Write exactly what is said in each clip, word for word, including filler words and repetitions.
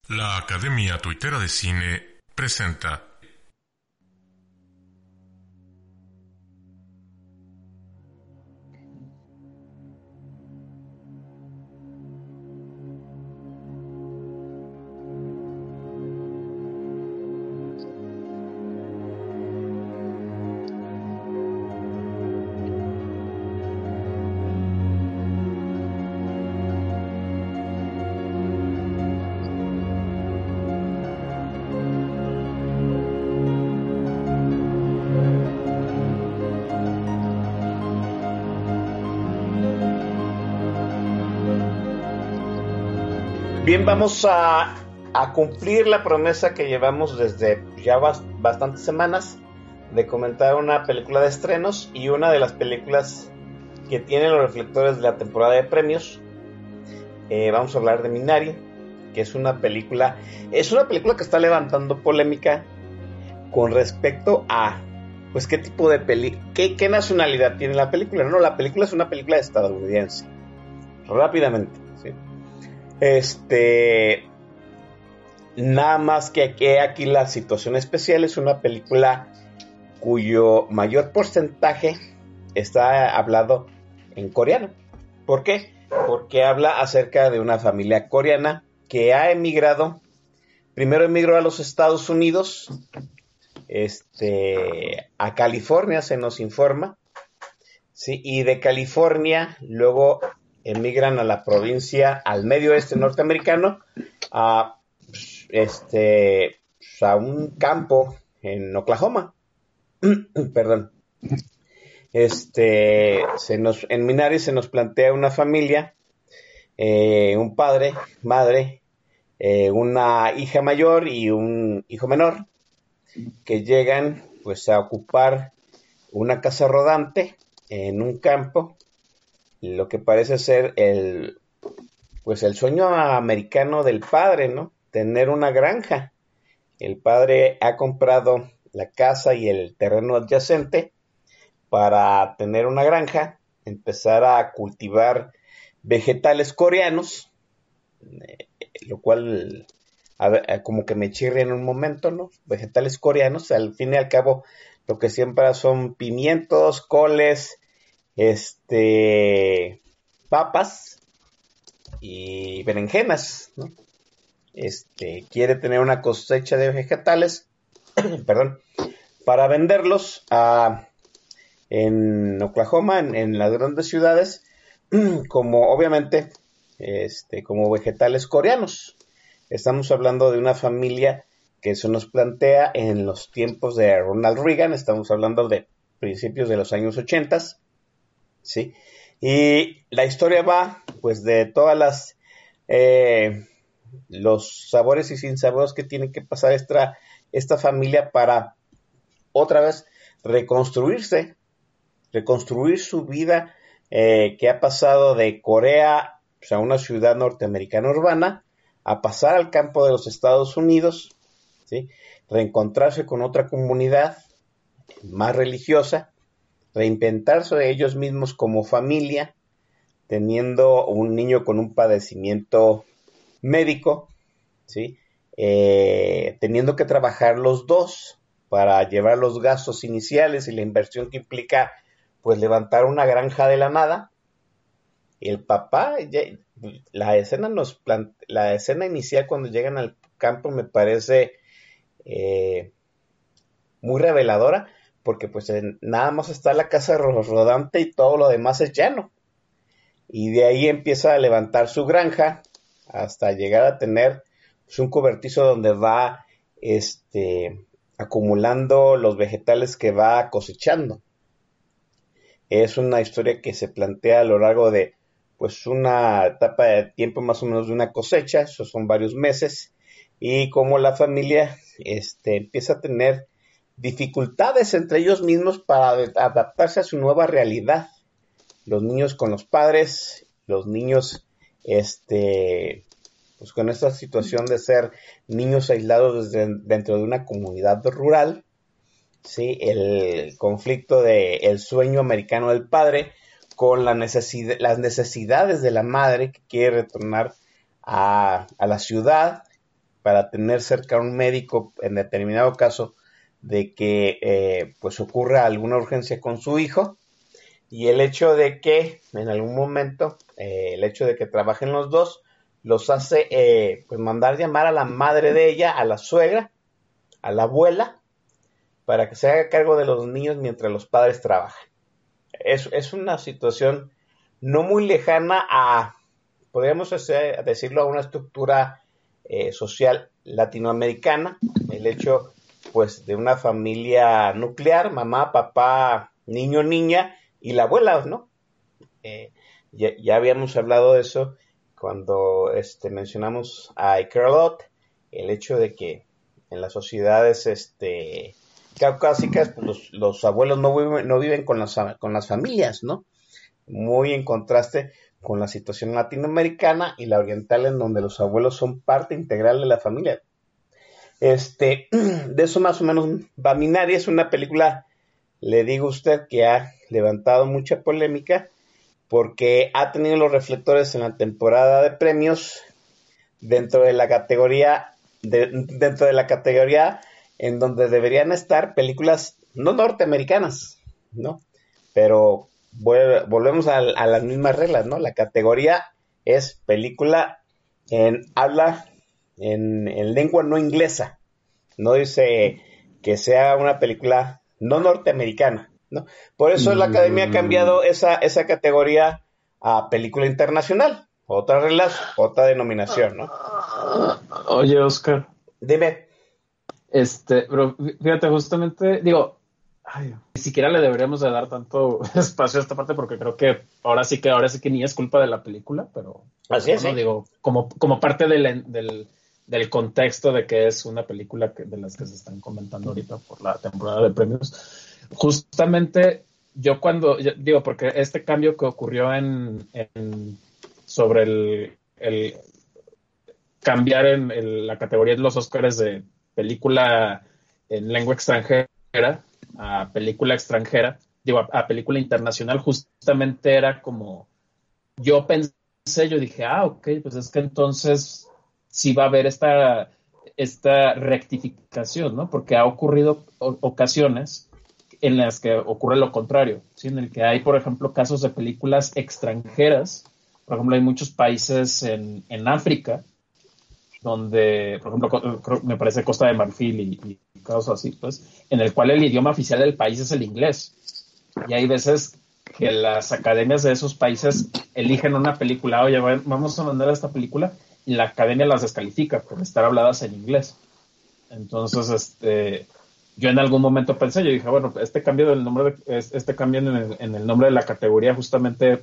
La Academia Tuitera de Cine presenta. Bien, vamos a, a cumplir la promesa que llevamos desde ya bas, bastantes semanas de comentar una película de estrenos y una de las películas que tienen los reflectores de la temporada de premios. Eh, vamos a hablar de Minari, que es una película, es una película que está levantando polémica con respecto a, pues, qué tipo de peli, qué, qué nacionalidad tiene la película. No, la película es una película estadounidense. Rápidamente, ¿sí? Este, nada más que aquí, aquí la situación especial es una película cuyo mayor porcentaje está hablado en coreano. ¿Por qué? Porque habla acerca de una familia coreana que ha emigrado. Primero emigró a los Estados Unidos, este, a California se nos informa, ¿sí? Y de California luego emigran a la provincia, al medio oeste norteamericano, a, este, a un campo en Oklahoma. Perdón. Este, se nos, en Minari se nos plantea una familia, eh, un padre, madre, eh, una hija mayor y un hijo menor, que llegan pues a ocupar una casa rodante en un campo, lo que parece ser el, pues el sueño americano del padre, ¿no? Tener una granja. El padre ha comprado la casa y el terreno adyacente para tener una granja, empezar a cultivar vegetales coreanos, eh, lo cual a ver, como que me chirre en un momento, ¿no? Vegetales coreanos, al fin y al cabo, lo que siempre son pimientos, coles, este, papas y berenjenas, ¿no? Este, quiere tener una cosecha de vegetales, perdón, para venderlos a, en Oklahoma, en, en las grandes ciudades, como obviamente, este, como vegetales coreanos. Estamos hablando de una familia que se nos plantea en los tiempos de Ronald Reagan, estamos hablando de principios de los años ochenta, ¿sí? Y la historia va, pues, de todas las, eh, los sabores y sinsabores que tiene que pasar esta, esta familia para, otra vez, reconstruirse, reconstruir su vida, eh, que ha pasado de Corea, pues, a una ciudad norteamericana urbana, a pasar al campo de los Estados Unidos, ¿sí? Reencontrarse con otra comunidad más religiosa, reinventarse de ellos mismos como familia, teniendo un niño con un padecimiento médico, ¿sí? Eh, teniendo que trabajar los dos para llevar los gastos iniciales y la inversión que implica, pues, levantar una granja de la nada. El papá, ya, la escena nos plante, la escena inicial cuando llegan al campo me parece eh, muy reveladora, porque pues en, nada más está la casa rodante y todo lo demás es llano. Y de ahí empieza a levantar su granja hasta llegar a tener, pues, un cobertizo donde va este, acumulando los vegetales que va cosechando. Es una historia que se plantea a lo largo de, pues, una etapa de tiempo más o menos de una cosecha, esos son varios meses, y cómo la familia este, empieza a tener dificultades entre ellos mismos para adaptarse a su nueva realidad. Los niños con los padres, los niños este, pues con esta situación de ser niños aislados desde dentro de una comunidad rural, ¿sí? El conflicto de el sueño americano del padre con la necesidad, las necesidades de la madre que quiere retornar a, a la ciudad para tener cerca a un médico en determinado caso de que eh, pues ocurra alguna urgencia con su hijo, y el hecho de que en algún momento, eh, el hecho de que trabajen los dos, los hace eh, pues mandar llamar a la madre de ella, a la suegra, a la abuela, para que se haga cargo de los niños mientras los padres trabajan. Es, es una situación no muy lejana a, podríamos hacer, decirlo, a una estructura eh, social latinoamericana, el hecho pues de una familia nuclear, mamá, papá, niño, niña y la abuela, ¿no? Eh, ya, ya habíamos hablado de eso cuando este, mencionamos a Ikerlot, el hecho de que en las sociedades este, caucásicas pues los, los abuelos no viven, no viven con, las, con las familias, ¿no? Muy en contraste con la situación latinoamericana y la oriental, en donde los abuelos son parte integral de la familia. Este, de eso más o menos va Minari. Es una película, le digo a usted, que ha levantado mucha polémica porque ha tenido los reflectores en la temporada de premios dentro de la categoría de, dentro de la categoría en donde deberían estar películas no norteamericanas, ¿no? Pero volvemos a, a las mismas reglas, ¿no? La categoría es película en habla, en, en lengua no inglesa. No dice que sea una película no norteamericana, ¿no? Por eso la Academia ha cambiado esa, esa categoría a película internacional. Otra reglas, otra denominación, ¿no? Oye, Oscar. Dime. Este, pero fíjate, justamente, digo, ay, ni siquiera le deberíamos de dar tanto espacio a esta parte porque creo que ahora sí que ahora sí que ni es culpa de la película, pero así es, bueno, ¿sí? Digo, como, como parte del, del, del contexto de que es una película que, de las que se están comentando ahorita por la temporada de premios, justamente yo cuando, yo, digo, porque este cambio que ocurrió en, en sobre el, el cambiar en el, la categoría de los Oscars de película en lengua extranjera a película extranjera, digo, a, a película internacional, justamente era como, yo pensé, yo dije, ah, ok, pues es que entonces sí va a haber esta, esta rectificación, ¿no? Porque ha ocurrido o, ocasiones en las que ocurre lo contrario, ¿sí? En el que hay, por ejemplo, casos de películas extranjeras. Por ejemplo, hay muchos países en, en África donde, por ejemplo, me parece Costa de Marfil y, y casos así, pues, en el cual el idioma oficial del país es el inglés. Y hay veces que las academias de esos países eligen una película, oye, vamos a mandar a esta película, y la academia las descalifica por estar habladas en inglés. Entonces, este, yo en algún momento pensé, yo dije, bueno, este cambio del nombre, de, este cambio en el, en el nombre de la categoría justamente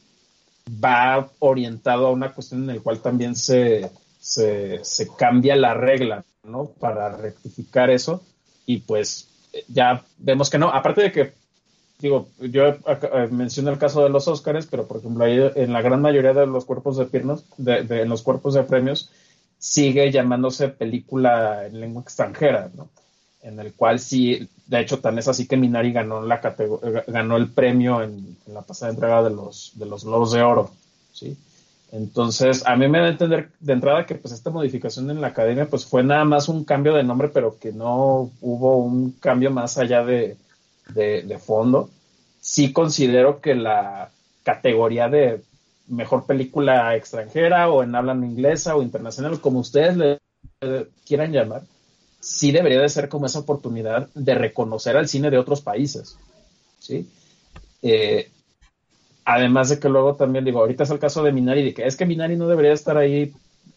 va orientado a una cuestión en la cual también se Se, se cambia la regla, ¿no? Para rectificar eso, y pues ya vemos que no. Aparte de que, digo, yo eh, mencioné el caso de los Óscares, pero por ejemplo ahí en la gran mayoría de los cuerpos de piernas, de, de, en los cuerpos de premios, sigue llamándose película en lengua extranjera, ¿no? En el cual sí, de hecho, tan es así que Minari ganó la categoría, ganó el premio en, en la pasada entrega de los, de los Globos de Oro, ¿sí? Entonces, a mí me da a entender de entrada que pues esta modificación en la academia pues fue nada más un cambio de nombre, pero que no hubo un cambio más allá de, de, de fondo. Sí considero que la categoría de mejor película extranjera o en habla no inglesa o internacional, como ustedes le quieran llamar, sí debería de ser como esa oportunidad de reconocer al cine de otros países, ¿sí? Eh, Además de que luego también, digo, ahorita es el caso de Minari, de que es que Minari no debería estar ahí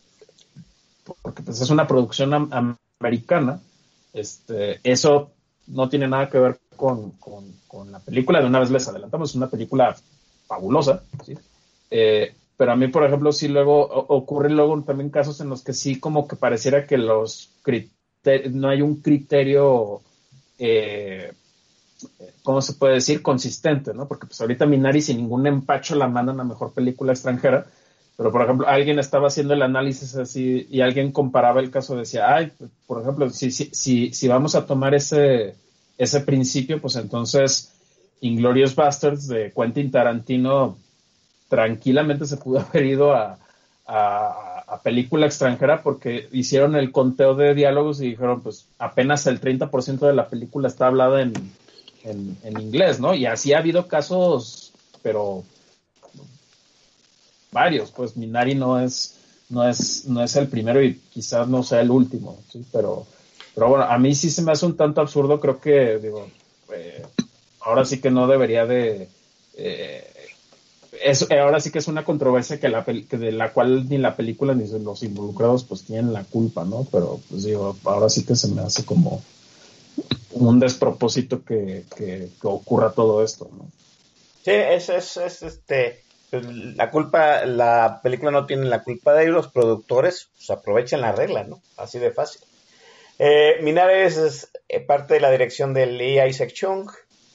porque pues, es una producción am- americana. Este, eso no tiene nada que ver con, con, con la película. De una vez les adelantamos, es una película fabulosa, ¿sí? Eh, pero a mí, por ejemplo, sí luego o- ocurren luego también casos en los que sí como que pareciera que los criterios, no hay un criterio eh, ¿cómo se puede decir? Consistente, ¿no? Porque pues ahorita Minari sin ningún empacho la mandan a mejor película extranjera, pero por ejemplo alguien estaba haciendo el análisis así y alguien comparaba el caso, decía, ay, por ejemplo, si, si, si, si vamos a tomar ese, ese principio, pues entonces Inglourious Basterds de Quentin Tarantino tranquilamente se pudo haber ido a, a, a película extranjera porque hicieron el conteo de diálogos y dijeron, pues apenas el treinta por ciento de la película está hablada en, en, en inglés, ¿no? Y así ha habido casos, pero varios, pues Minari no es, no es, no es el primero y quizás no sea el último, ¿sí? Pero, pero bueno, a mí sí se me hace un tanto absurdo, creo que, digo, eh, ahora sí que no debería de... Eh, es, ahora sí que es una controversia que, la, que de la cual ni la película ni los involucrados pues tienen la culpa, ¿no? Pero pues digo, ahora sí que se me hace como un despropósito que, que, que ocurra todo esto, ¿no? Sí, es, es, es este, la culpa, la película no tiene la culpa de ellos, los productores pues aprovechan la regla, ¿no? Así de fácil. Eh, Minari es eh, parte de la dirección de Lee Isaac Chung,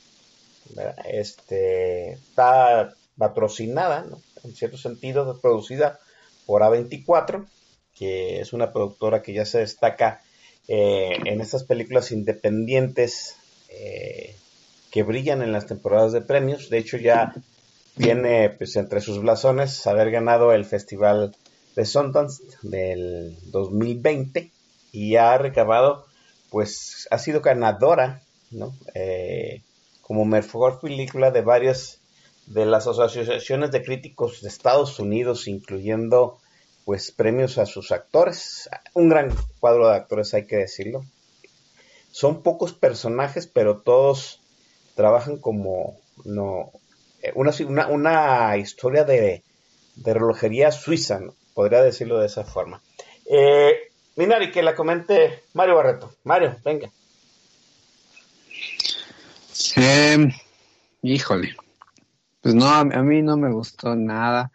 este, está patrocinada, ¿no? En cierto sentido, producida por A veinticuatro, que es una productora que ya se destaca eh, en estas películas independientes eh, que brillan en las temporadas de premios. De hecho, ya tiene pues, entre sus blasones haber ganado el Festival de Sundance del dos mil veinte y ha recabado, pues ha sido ganadora, ¿no? Eh, como mejor película de varias de las asociaciones de críticos de Estados Unidos, incluyendo pues premios a sus actores, un gran cuadro de actores, hay que decirlo. Son pocos personajes, pero todos trabajan como no una, una, una historia de, de relojería suiza, ¿no? Podría decirlo de esa forma. Eh, Minari, que la comente Mario Barreto. Mario, venga. Eh, híjole. Pues no, a, a mí no me gustó nada.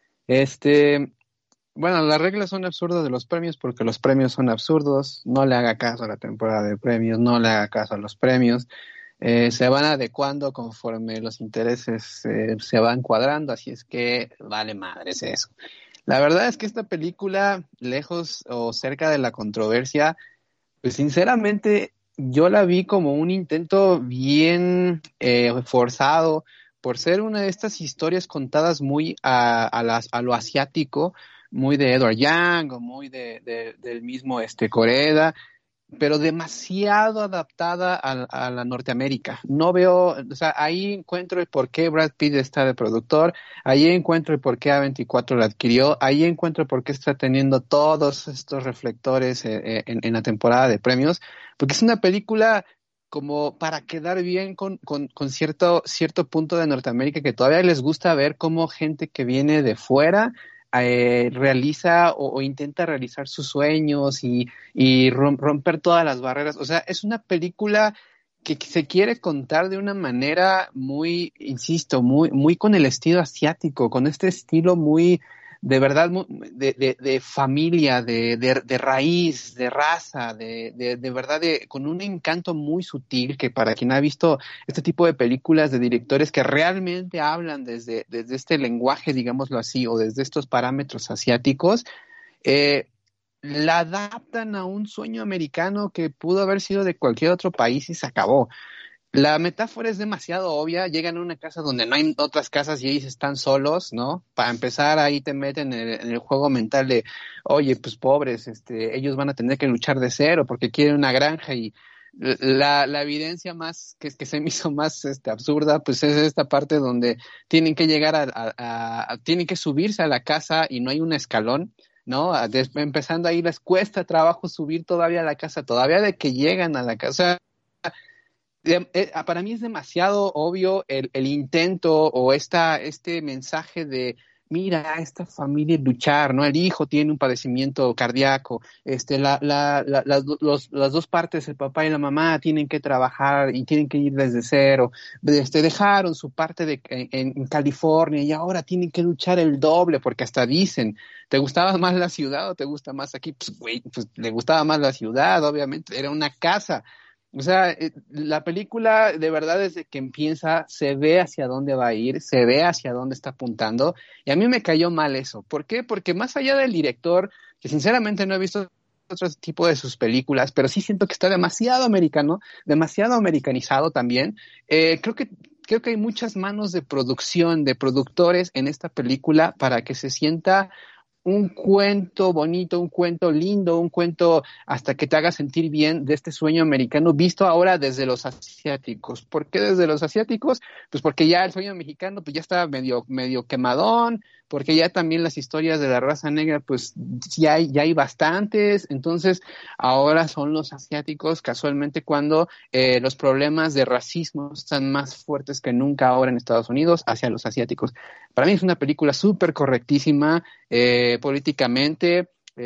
Este, bueno, las reglas son absurdas de los premios porque los premios son absurdos. No le haga caso a la temporada de premios, no le haga caso a los premios. Eh, se van adecuando conforme los intereses eh, se van cuadrando, así es que vale madres eso. La verdad es que esta película, lejos o cerca de la controversia, pues sinceramente yo la vi como un intento bien eh, forzado por ser una de estas historias contadas muy a, a, las, a lo asiático, muy de Edward Yang o muy de, de, del mismo este, Koreda, pero demasiado adaptada a, a la Norteamérica. No veo, o sea, ahí encuentro el por qué Brad Pitt está de productor, ahí encuentro el por qué A veinticuatro la adquirió, ahí encuentro por qué está teniendo todos estos reflectores eh, en, en la temporada de premios, porque es una película como para quedar bien con, con, con cierto, cierto punto de Norteamérica que todavía les gusta ver cómo gente que viene de fuera Eh, realiza o, o intenta realizar sus sueños y, y romper todas las barreras. O sea, es una película que se quiere contar de una manera muy, insisto, muy, muy con el estilo asiático, con este estilo muy, de verdad, muy, de, de, de familia, de, de, de raíz, de raza, de, de, de verdad, de, con un encanto muy sutil que para quien ha visto este tipo de películas de directores que realmente hablan desde, desde este lenguaje, digámoslo así, o desde estos parámetros asiáticos, eh, la adaptan a un sueño americano que pudo haber sido de cualquier otro país y se acabó. La metáfora es demasiado obvia, llegan a una casa donde no hay otras casas y ellos están solos, ¿no? Para empezar, ahí te meten en el, en el juego mental de, oye, pues pobres, este, ellos van a tener que luchar de cero porque quieren una granja y la, la evidencia más, que, que se me hizo más este, absurda, pues es esta parte donde tienen que llegar a, a, a, a tienen que subirse a la casa y no hay un escalón, ¿no? Des, empezando ahí les cuesta trabajo subir todavía a la casa, todavía de que llegan a la casa. Para mí es demasiado obvio el, el intento o esta, este mensaje de mira, esta familia luchar, ¿no? El hijo tiene un padecimiento cardíaco, este, la, la, la, las, los, las dos partes, el papá y la mamá, tienen que trabajar y tienen que ir desde cero, este, dejaron su parte de, en, en California y ahora tienen que luchar el doble, porque hasta dicen, ¿te gustaba más la ciudad o te gusta más aquí? Pues, güey, pues le gustaba más la ciudad, obviamente, era una casa. O sea, la película de verdad desde que empieza se ve hacia dónde va a ir, se ve hacia dónde está apuntando y a mí me cayó mal eso. ¿Por qué? Porque más allá del director, que sinceramente no he visto otro tipo de sus películas, pero sí siento que está demasiado americano, demasiado americanizado también, eh, creo que creo que hay muchas manos de producción, de productores en esta película para que se sienta un cuento bonito, un cuento lindo, un cuento hasta que te haga sentir bien de este sueño americano visto ahora desde los asiáticos. ¿Por qué desde los asiáticos? Pues porque ya el sueño mexicano pues ya está medio, medio quemadón, porque ya también las historias de la raza negra pues ya hay, ya hay bastantes, entonces ahora son los asiáticos casualmente cuando eh, los problemas de racismo están más fuertes que nunca ahora en Estados Unidos hacia los asiáticos. Para mí es una película súper correctísima, eh, políticamente,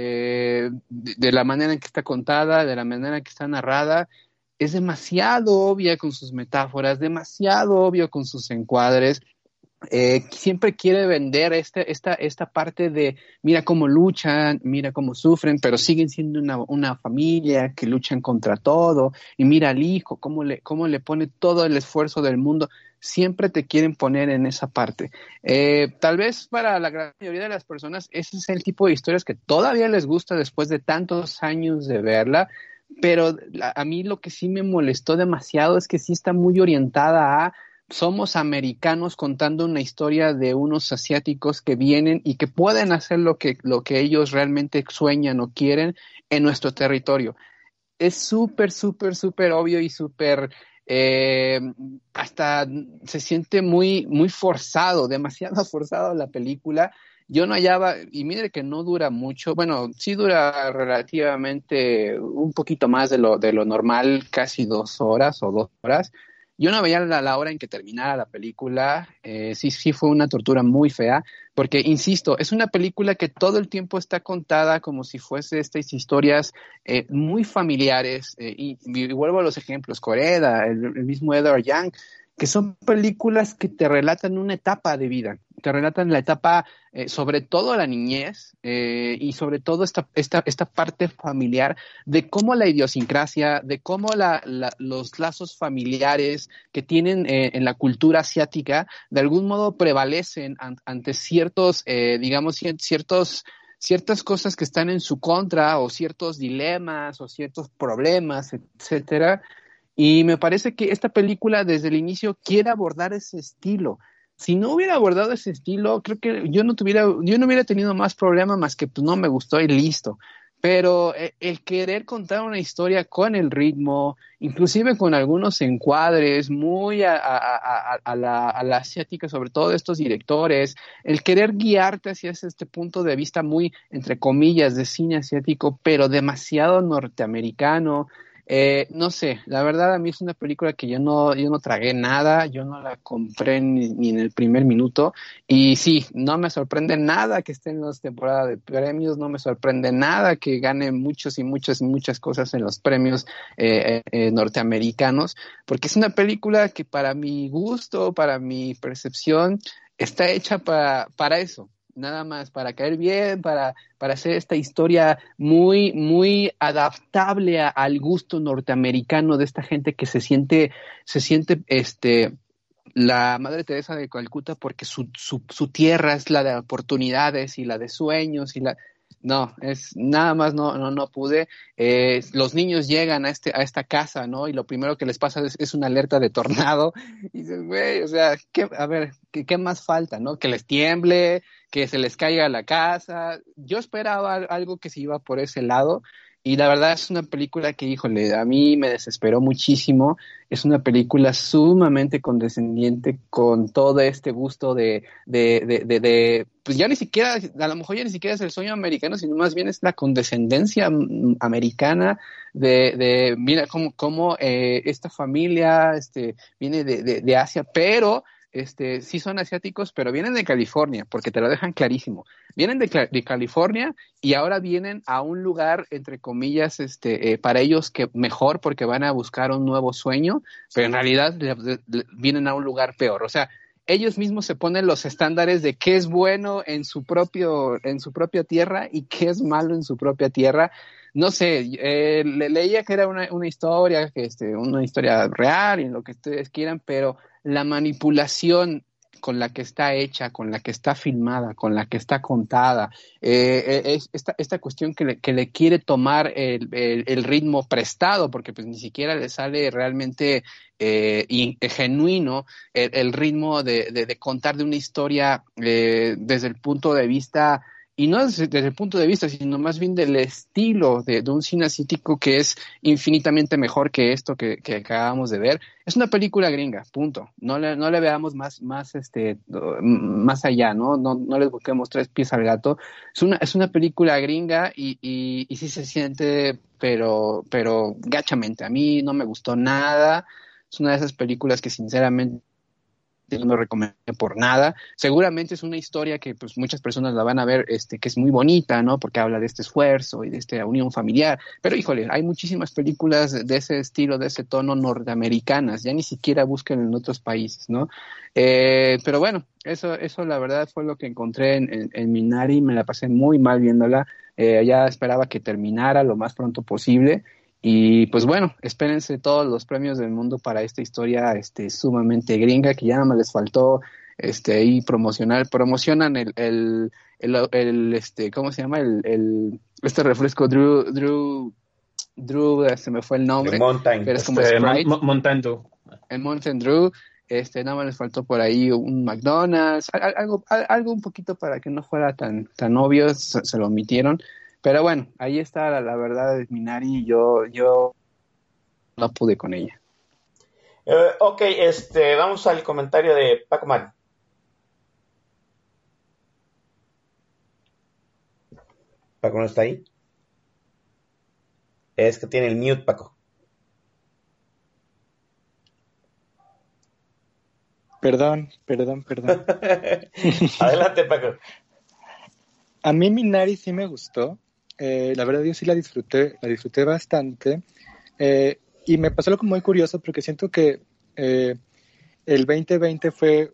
eh, de, de la manera en que está contada, de la manera en que está narrada. Es demasiado obvia con sus metáforas, demasiado obvio con sus encuadres. Eh, siempre quiere vender este, esta, esta parte de mira cómo luchan, mira cómo sufren, pero siguen siendo una, una familia que luchan contra todo, y mira al hijo, cómo le, cómo le pone todo el esfuerzo del mundo. Siempre te quieren poner en esa parte. Eh, tal vez para la gran mayoría de las personas ese es el tipo de historias que todavía les gusta después de tantos años de verla, pero la, a mí lo que sí me molestó demasiado es que sí está muy orientada a somos americanos contando una historia de unos asiáticos que vienen y que pueden hacer lo que, lo que ellos realmente sueñan o quieren en nuestro territorio. Es súper, súper, súper obvio y súper, eh, hasta se siente muy, muy forzado, demasiado forzado la película. Yo no hallaba, y mire que no dura mucho, bueno, sí dura relativamente un poquito más de lo, de lo normal, casi dos horas o dos horas. Yo no veía la, la hora en que terminara la película, eh, sí, sí fue una tortura muy fea, porque, insisto, es una película que todo el tiempo está contada como si fuese estas historias eh, muy familiares, eh, y, y vuelvo a los ejemplos, Coreda, el, el mismo Edward Young, que son películas que te relatan una etapa de vida, te relatan la etapa, eh, sobre todo la niñez, eh, y sobre todo esta, esta, esta parte familiar de cómo la idiosincrasia, de cómo la, la, los lazos familiares que tienen eh, en la cultura asiática de algún modo prevalecen an, ante ciertos, eh, digamos, ciertos ciertas cosas que están en su contra o ciertos dilemas o ciertos problemas, etcétera. Y me parece que esta película desde el inicio quiere abordar ese estilo. Si no hubiera abordado ese estilo, creo que yo no tuviera, yo no hubiera tenido más problema más que pues no me gustó y listo. Pero el querer contar una historia con el ritmo, inclusive con algunos encuadres muy a, a, a, a, la, a la asiática, sobre todo de estos directores, el querer guiarte hacia este punto de vista muy, entre comillas, de cine asiático, pero demasiado norteamericano. Eh, no sé, la verdad a mí es una película que yo no, yo no tragué nada, yo no la compré ni, ni en el primer minuto, y sí, no me sorprende nada que esté en las temporadas de premios, no me sorprende nada que gane muchos y muchas y muchas cosas en los premios eh, eh, norteamericanos, porque es una película que para mi gusto, para mi percepción, está hecha para, para eso. Nada más, para caer bien, para, para hacer esta historia muy, muy adaptable a, al gusto norteamericano de esta gente que se siente, se siente, este, la Madre Teresa de Calcuta porque su, su, su tierra es la de oportunidades y la de sueños y la... No, es nada más no, no, no pude. Eh, los niños llegan a este, a esta casa, ¿no? Y lo primero que les pasa es, es una alerta de tornado. Y dices, güey, o sea, ¿qué, a ver, ¿qué, qué más falta, no? Que les tiemble, que se les caiga la casa. Yo esperaba algo que se iba por ese lado. Y la verdad es una película que, híjole, a mí me desesperó muchísimo. Es una película sumamente condescendiente con todo este gusto de, de, de, de, de, pues ya ni siquiera, a lo mejor ya ni siquiera es el sueño americano, sino más bien es la condescendencia americana de, de mira cómo, cómo eh, esta familia este, viene de, de, de Asia, pero... Este, sí son asiáticos, pero vienen de California, porque te lo dejan clarísimo. Vienen de, de California y ahora vienen a un lugar, entre comillas, este, eh, para ellos que mejor, porque van a buscar un nuevo sueño, pero en realidad le, le, vienen a un lugar peor. O sea, ellos mismos se ponen los estándares de qué es bueno en su propio, en su propia tierra y qué es malo en su propia tierra. No sé, eh, le, leía que era una, una historia, que este, una historia real y lo que ustedes quieran, pero la manipulación con la que está hecha, con la que está filmada, con la que está contada, eh, es esta, esta cuestión que le, que le quiere tomar el, el, el ritmo prestado, porque pues ni siquiera le sale realmente eh, y, eh, genuino el, el ritmo de, de, de contar de una historia eh, desde el punto de vista y no desde, desde el punto de vista, sino más bien del estilo de, de un cine asiático que es infinitamente mejor que esto que, que acabamos de ver. Es una película gringa, punto. No le, no le veamos más, más, este, más allá, ¿no? No, no les busquemos tres pies al gato. Es una, es una película gringa y, y, y sí se siente, pero, pero gachamente. A mí no me gustó nada. Es una de esas películas que sinceramente yo no recomiendo por nada. Seguramente es una historia que pues muchas personas la van a ver, este, que es muy bonita, ¿no? Porque habla de este esfuerzo y de esta unión familiar. Pero híjole, hay muchísimas películas de ese estilo, de ese tono norteamericanas. Ya ni siquiera busquen en otros países, ¿no? Eh, pero bueno, eso, eso la verdad fue lo que encontré en, en, en Minari. Me la pasé muy mal viéndola. Eh, ya esperaba que terminara lo más pronto posible. Y pues bueno, espérense todos los premios del mundo para esta historia este, sumamente gringa, que ya nada más les faltó este, y promocionar, promocionan el, el, el, el este, ¿cómo se llama? El, el, este refresco Drew, Drew, Drew, se me fue el nombre, el Mountain. pero es como Este, Sprite. Mon- Mountain Dew. El Mountain Drew, este, nada más les faltó por ahí un McDonald's, al- algo, al- algo un poquito para que no fuera tan, tan obvio, se, se lo omitieron. Pero bueno, ahí está la, la verdad de Minari, yo, yo no pude con ella. Eh, ok, este, vamos al comentario de Paco Man. Paco no está ahí. Es que tiene el mute, Paco. Perdón, perdón, perdón. Adelante, Paco. A mí Minari sí me gustó. Eh, la verdad yo sí la disfruté, la disfruté bastante. Eh, y me pasó algo muy curioso porque siento que eh, el veinte veinte fue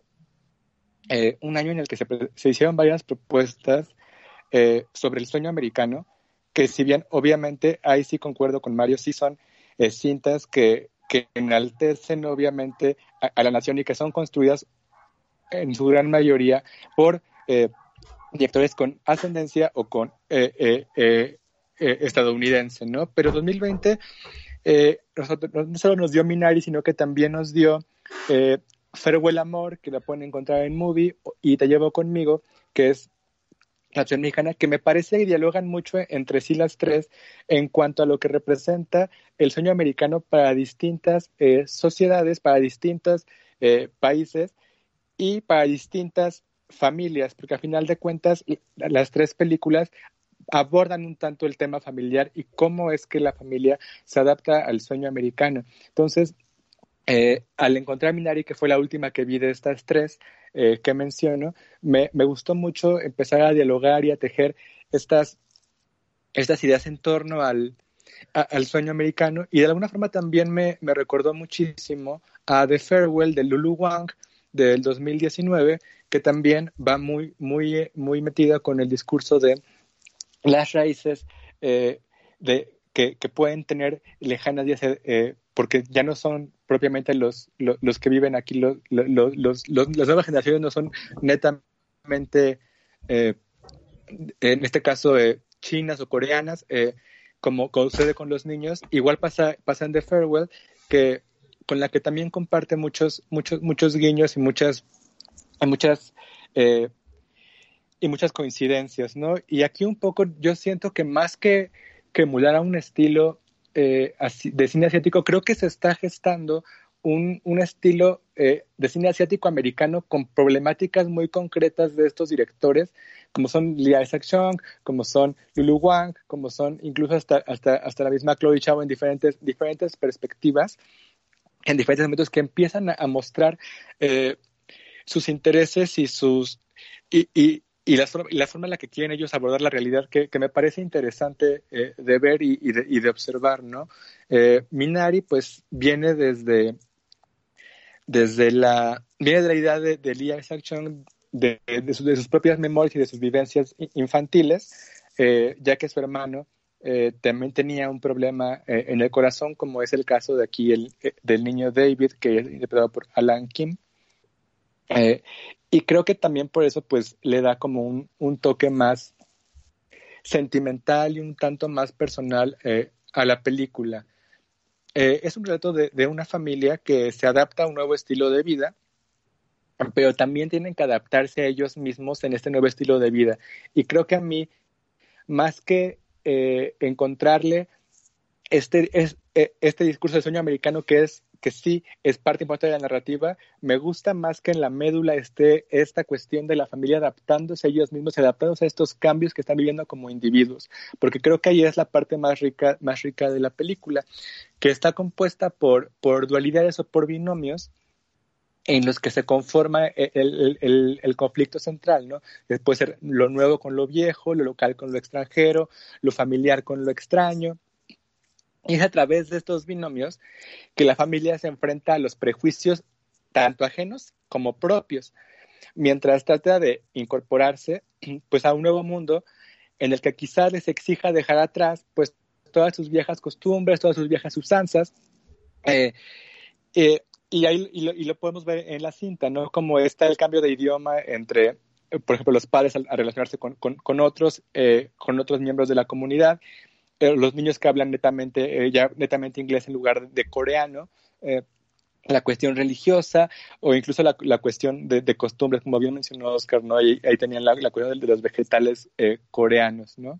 eh, un año en el que se, se hicieron varias propuestas eh, sobre el sueño americano, que si bien obviamente ahí sí concuerdo con Mario, sí son eh, cintas que, que enaltecen obviamente a, a la nación y que son construidas en su gran mayoría por eh, directores con ascendencia o con eh, eh, eh, eh, estadounidense, ¿no? Pero dos mil veinte eh, no solo nos dio Minari, sino que también nos dio eh, Farewell Amor, que la pueden encontrar en Movie, y Te Llevo Conmigo, que es la acción mexicana, que me parece que dialogan mucho entre sí las tres en cuanto a lo que representa el sueño americano para distintas eh, sociedades, para distintos eh, países y para distintas familias, porque a final de cuentas las tres películas abordan un tanto el tema familiar y cómo es que la familia se adapta al sueño americano. Entonces, eh, al encontrar Minari, que fue la última que vi de estas tres eh, que menciono, me, me gustó mucho empezar a dialogar y a tejer estas, estas ideas en torno al, a, al sueño americano, y de alguna forma también me, me recordó muchísimo a The Farewell de Lulu Wang del dos mil diecinueve, que también va muy, muy, muy metida con el discurso de las raíces eh, de, que, que pueden tener lejanas días, eh, porque ya no son propiamente los, los, los que viven aquí, los, los, los, los, las nuevas generaciones no son netamente, eh, en este caso, eh, chinas o coreanas, eh, como, como sucede con los niños. Igual pasa, pasa en The Farewell, que, con la que también comparte muchos, muchos, muchos guiños y muchas, muchas eh, y muchas coincidencias, ¿no? Y aquí un poco yo siento que más que, que emular a un estilo eh, de cine asiático, creo que se está gestando un, un estilo eh, de cine asiático americano con problemáticas muy concretas de estos directores, como son Lee Isaac-Chung, como son Lulu Wang, como son incluso hasta, hasta, hasta la misma Chloe Zhao en diferentes, diferentes perspectivas, en diferentes momentos que empiezan a, a mostrar eh, sus intereses y sus... Y, y, y la, y la forma en la que quieren ellos abordar la realidad, que, que me parece interesante eh, de ver y, y, de, y de observar, ¿no? Eh, Minari, pues, viene desde, desde la, viene de la idea de, de Lee Isaac-Chung, de, de, su, de sus propias memorias y de sus vivencias infantiles, eh, ya que su hermano eh, también tenía un problema eh, en el corazón, como es el caso de aquí el, eh, del niño David, que es interpretado por Alan Kim. Eh, y creo que también por eso pues le da como un, un toque más sentimental y un tanto más personal eh, a la película. Eh, es un relato de, de una familia que se adapta a un nuevo estilo de vida pero también tienen que adaptarse a ellos mismos en este nuevo estilo de vida. Y creo que a mí, más que eh, encontrarle este, es, este discurso del sueño americano que es que sí es parte importante de la narrativa, me gusta más que en la médula esté esta cuestión de la familia adaptándose a ellos mismos, adaptándose a estos cambios que están viviendo como individuos, porque creo que ahí es la parte más rica, más rica de la película, que está compuesta por, por dualidades o por binomios en los que se conforma el, el, el, el conflicto central, ¿no? Puede ser lo nuevo con lo viejo, lo local con lo extranjero, lo familiar con lo extraño. Y es a través de estos binomios que la familia se enfrenta a los prejuicios tanto ajenos como propios, mientras trata de incorporarse pues, a un nuevo mundo en el que quizás les exija dejar atrás pues, todas sus viejas costumbres, todas sus viejas usanzas. Eh, eh, y ahí y lo, y lo podemos ver en la cinta, ¿no? Como está el cambio de idioma entre, por ejemplo, los padres al, al relacionarse con, con, con otros, eh, con otros miembros de la comunidad, los niños que hablan netamente, eh, ya netamente inglés en lugar de coreano, eh, la cuestión religiosa o incluso la, la cuestión de, de costumbres, como bien mencionó Oscar, ¿no? Ahí, ahí tenían la, la cuestión de los vegetales eh, coreanos, ¿no?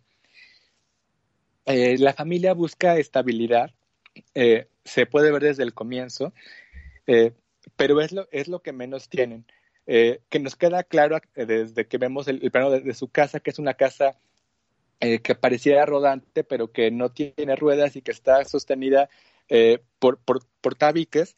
Eh, la familia busca estabilidad, eh, se puede ver desde el comienzo, eh, pero es lo, es lo que menos tienen. Eh, que nos queda claro eh, desde que vemos el, el plano de, de su casa, que es una casa Eh, que pareciera rodante, pero que no tiene ruedas y que está sostenida eh, por, por, por tabiques,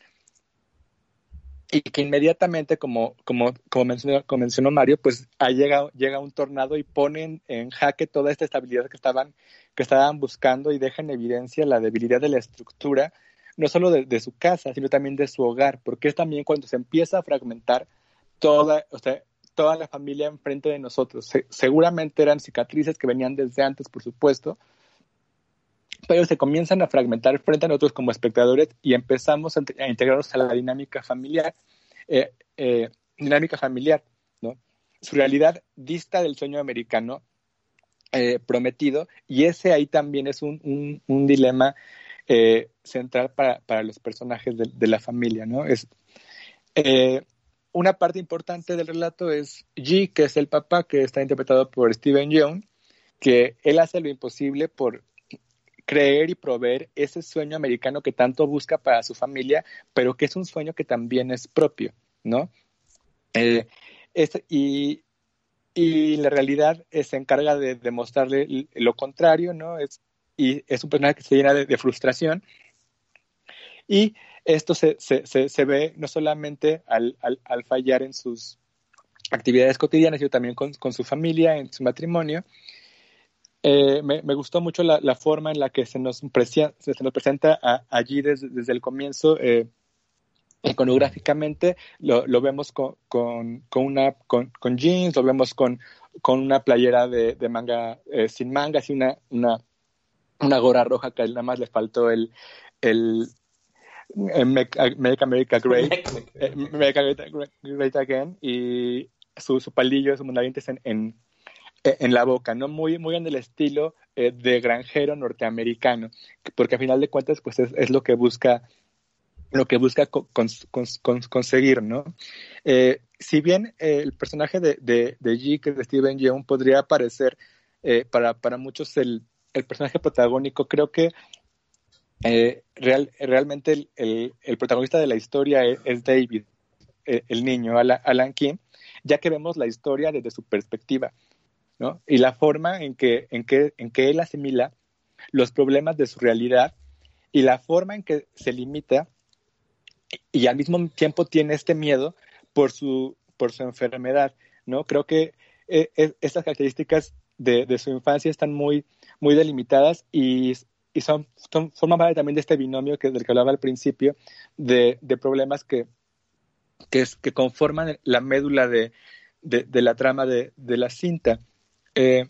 y que inmediatamente, como, como, como, mencionó, como mencionó Mario, pues ahí llega, llega un tornado y ponen en jaque toda esta estabilidad que estaban, que estaban buscando y deja en evidencia la debilidad de la estructura, no solo de, de su casa, sino también de su hogar, porque es también cuando se empieza a fragmentar toda, o sea, toda la familia enfrente de nosotros. Se, seguramente eran cicatrices que venían desde antes, por supuesto, pero se comienzan a fragmentar frente a nosotros como espectadores y empezamos a, a integrarnos a la dinámica familiar, eh, eh, dinámica familiar, ¿no? Su realidad dista del sueño americano eh, prometido, y ese ahí también es un, un, un dilema eh, central para, para los personajes de, de la familia, ¿no? Es... Eh, Una parte importante del relato es G, que es el papá, que está interpretado por Steven Yeun, que él hace lo imposible por creer y proveer ese sueño americano que tanto busca para su familia, pero que es un sueño que también es propio, ¿no? Eh, es, y, y la realidad eh, se encarga de demostrarle lo contrario, ¿no? Es, y es un personaje que se llena de, de frustración. Y esto se, se, se, se ve no solamente al, al, al fallar en sus actividades cotidianas, sino también con, con su familia, en su matrimonio. Eh, me, me gustó mucho la, la forma en la que se nos, presia, se nos presenta a, allí desde, desde el comienzo. Eh, iconográficamente lo, lo vemos con, con, con, una, con, con jeans, lo vemos con, con una playera de, de manga eh, sin mangas y una, una, una gorra roja que nada más le faltó el... el Make, Make America Great, eh, Make America Great, Great Again, y su, su palillo, su mundialientes en, en, en la boca, ¿no? Muy, muy en el estilo eh, de granjero norteamericano, porque a final de cuentas, pues es, es lo que busca, lo que busca con, con, con, conseguir, ¿no? Eh, si bien eh, el personaje de, de, de G, que es de Steven Yeun, podría parecer eh, para, para muchos el, el personaje protagónico, creo que Eh, real, realmente el, el, el protagonista de la historia es, es David, el, el niño, Alan, Alan Kim, ya que vemos la historia desde su perspectiva, ¿no? Y la forma en que, en, que, en que él asimila los problemas de su realidad y la forma en que se limita y al mismo tiempo tiene este miedo por su, por su enfermedad, ¿no? Creo que eh, eh, estas características de, de su infancia están muy, muy delimitadas y y son, son, forman parte también de este binomio que, del que hablaba al principio, de, de problemas que, que, es, que conforman la médula de, de, de la trama de, de la cinta. Eh,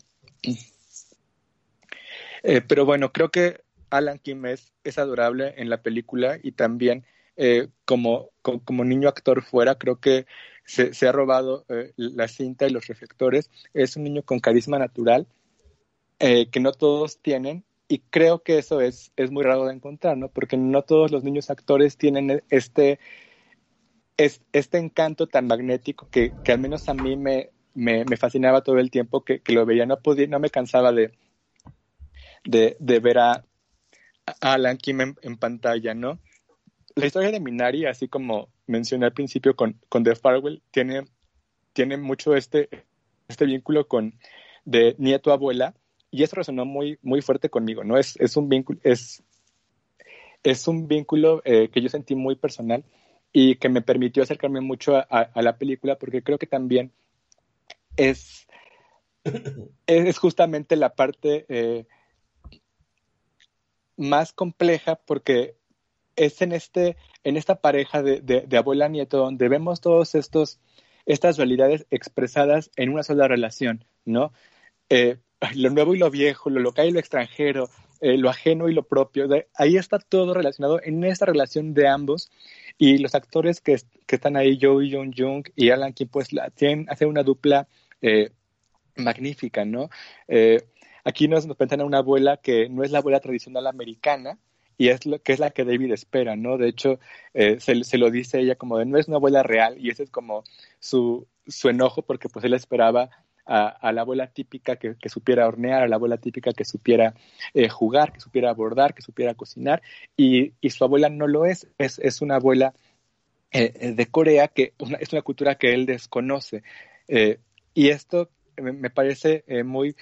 eh, pero bueno, creo que Alan Kim es, es adorable en la película y también eh, como, como, como niño actor fuera, creo que se, se ha robado eh, la cinta y los reflectores. Es un niño con carisma natural eh, que no todos tienen. Y creo que eso es, es muy raro de encontrar, ¿no? Porque no todos los niños actores tienen este, es este encanto tan magnético que, que al menos a mí me, me, me fascinaba todo el tiempo, que, que lo veía, no podía, no me cansaba de, de, de ver a, a Alan Kim en, en pantalla, ¿no? La historia de Minari, así como mencioné al principio con, con The Farewell, tiene, tiene mucho este, este vínculo con de nieto a abuela, y eso resonó muy, muy fuerte conmigo, ¿no? Es, es un vínculo, es, es un vínculo eh, que yo sentí muy personal y que me permitió acercarme mucho a, a, a la película, porque creo que también es, es justamente la parte eh, más compleja, porque es en, este, en esta pareja de, de, de abuela-nieto donde vemos todos estos estas realidades expresadas en una sola relación, ¿no? Eh, lo nuevo y lo viejo, lo local y lo extranjero, eh, lo ajeno y lo propio, de, ahí está todo relacionado en esta relación de ambos, y los actores que, que están ahí, Joe Young-jung y Alan Kim, pues la, tienen, hacen una dupla eh, magnífica, ¿no? Eh, aquí nos, nos presentan a una abuela que no es la abuela tradicional americana, y es lo que es la que David espera, ¿no? De hecho, eh, se, se lo dice ella como de no es una abuela real, y ese es como su, su enojo, porque pues él esperaba a, a la abuela típica que, que supiera hornear, a la abuela típica que supiera eh, jugar, que supiera bordar, que supiera cocinar, y, y su abuela no lo es, es, es una abuela eh, de Corea, que una, es una cultura que él desconoce, eh, y esto me, me parece eh, muy,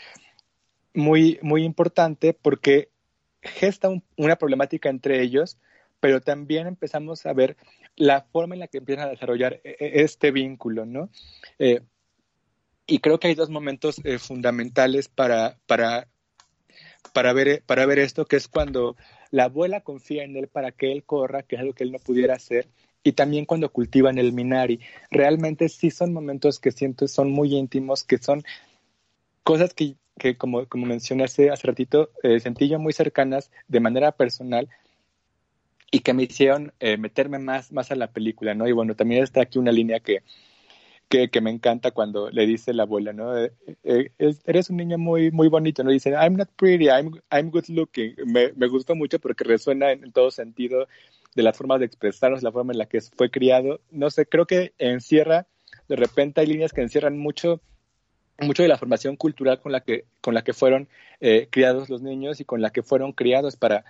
muy, muy importante, porque gesta un, una problemática entre ellos, pero también empezamos a ver la forma en la que empiezan a desarrollar este vínculo, ¿no? Eh, y creo que hay dos momentos eh, fundamentales para, para, para, ver, para ver esto, que es cuando la abuela confía en él para que él corra, que es algo que él no pudiera hacer, y también cuando cultivan el Minari. Realmente sí son momentos que siento son muy íntimos, que son cosas que que como, como mencioné hace, hace ratito, eh, sentí yo muy cercanas de manera personal y que me hicieron eh, meterme más, más a la película, ¿no? Y bueno, también está aquí una línea que, que, que me encanta cuando le dice la abuela, ¿no? Eh, eh, eres un niño muy, muy bonito, ¿no? Dice, I'm not pretty, I'm, I'm good looking. Me, me gustó mucho porque resuena en, en todo sentido de la forma de expresarnos, la forma en la que fue criado. No sé, creo que encierra, de repente hay líneas que encierran mucho mucho de la formación cultural con la que, con la que fueron eh, criados los niños y con la que fueron criados para,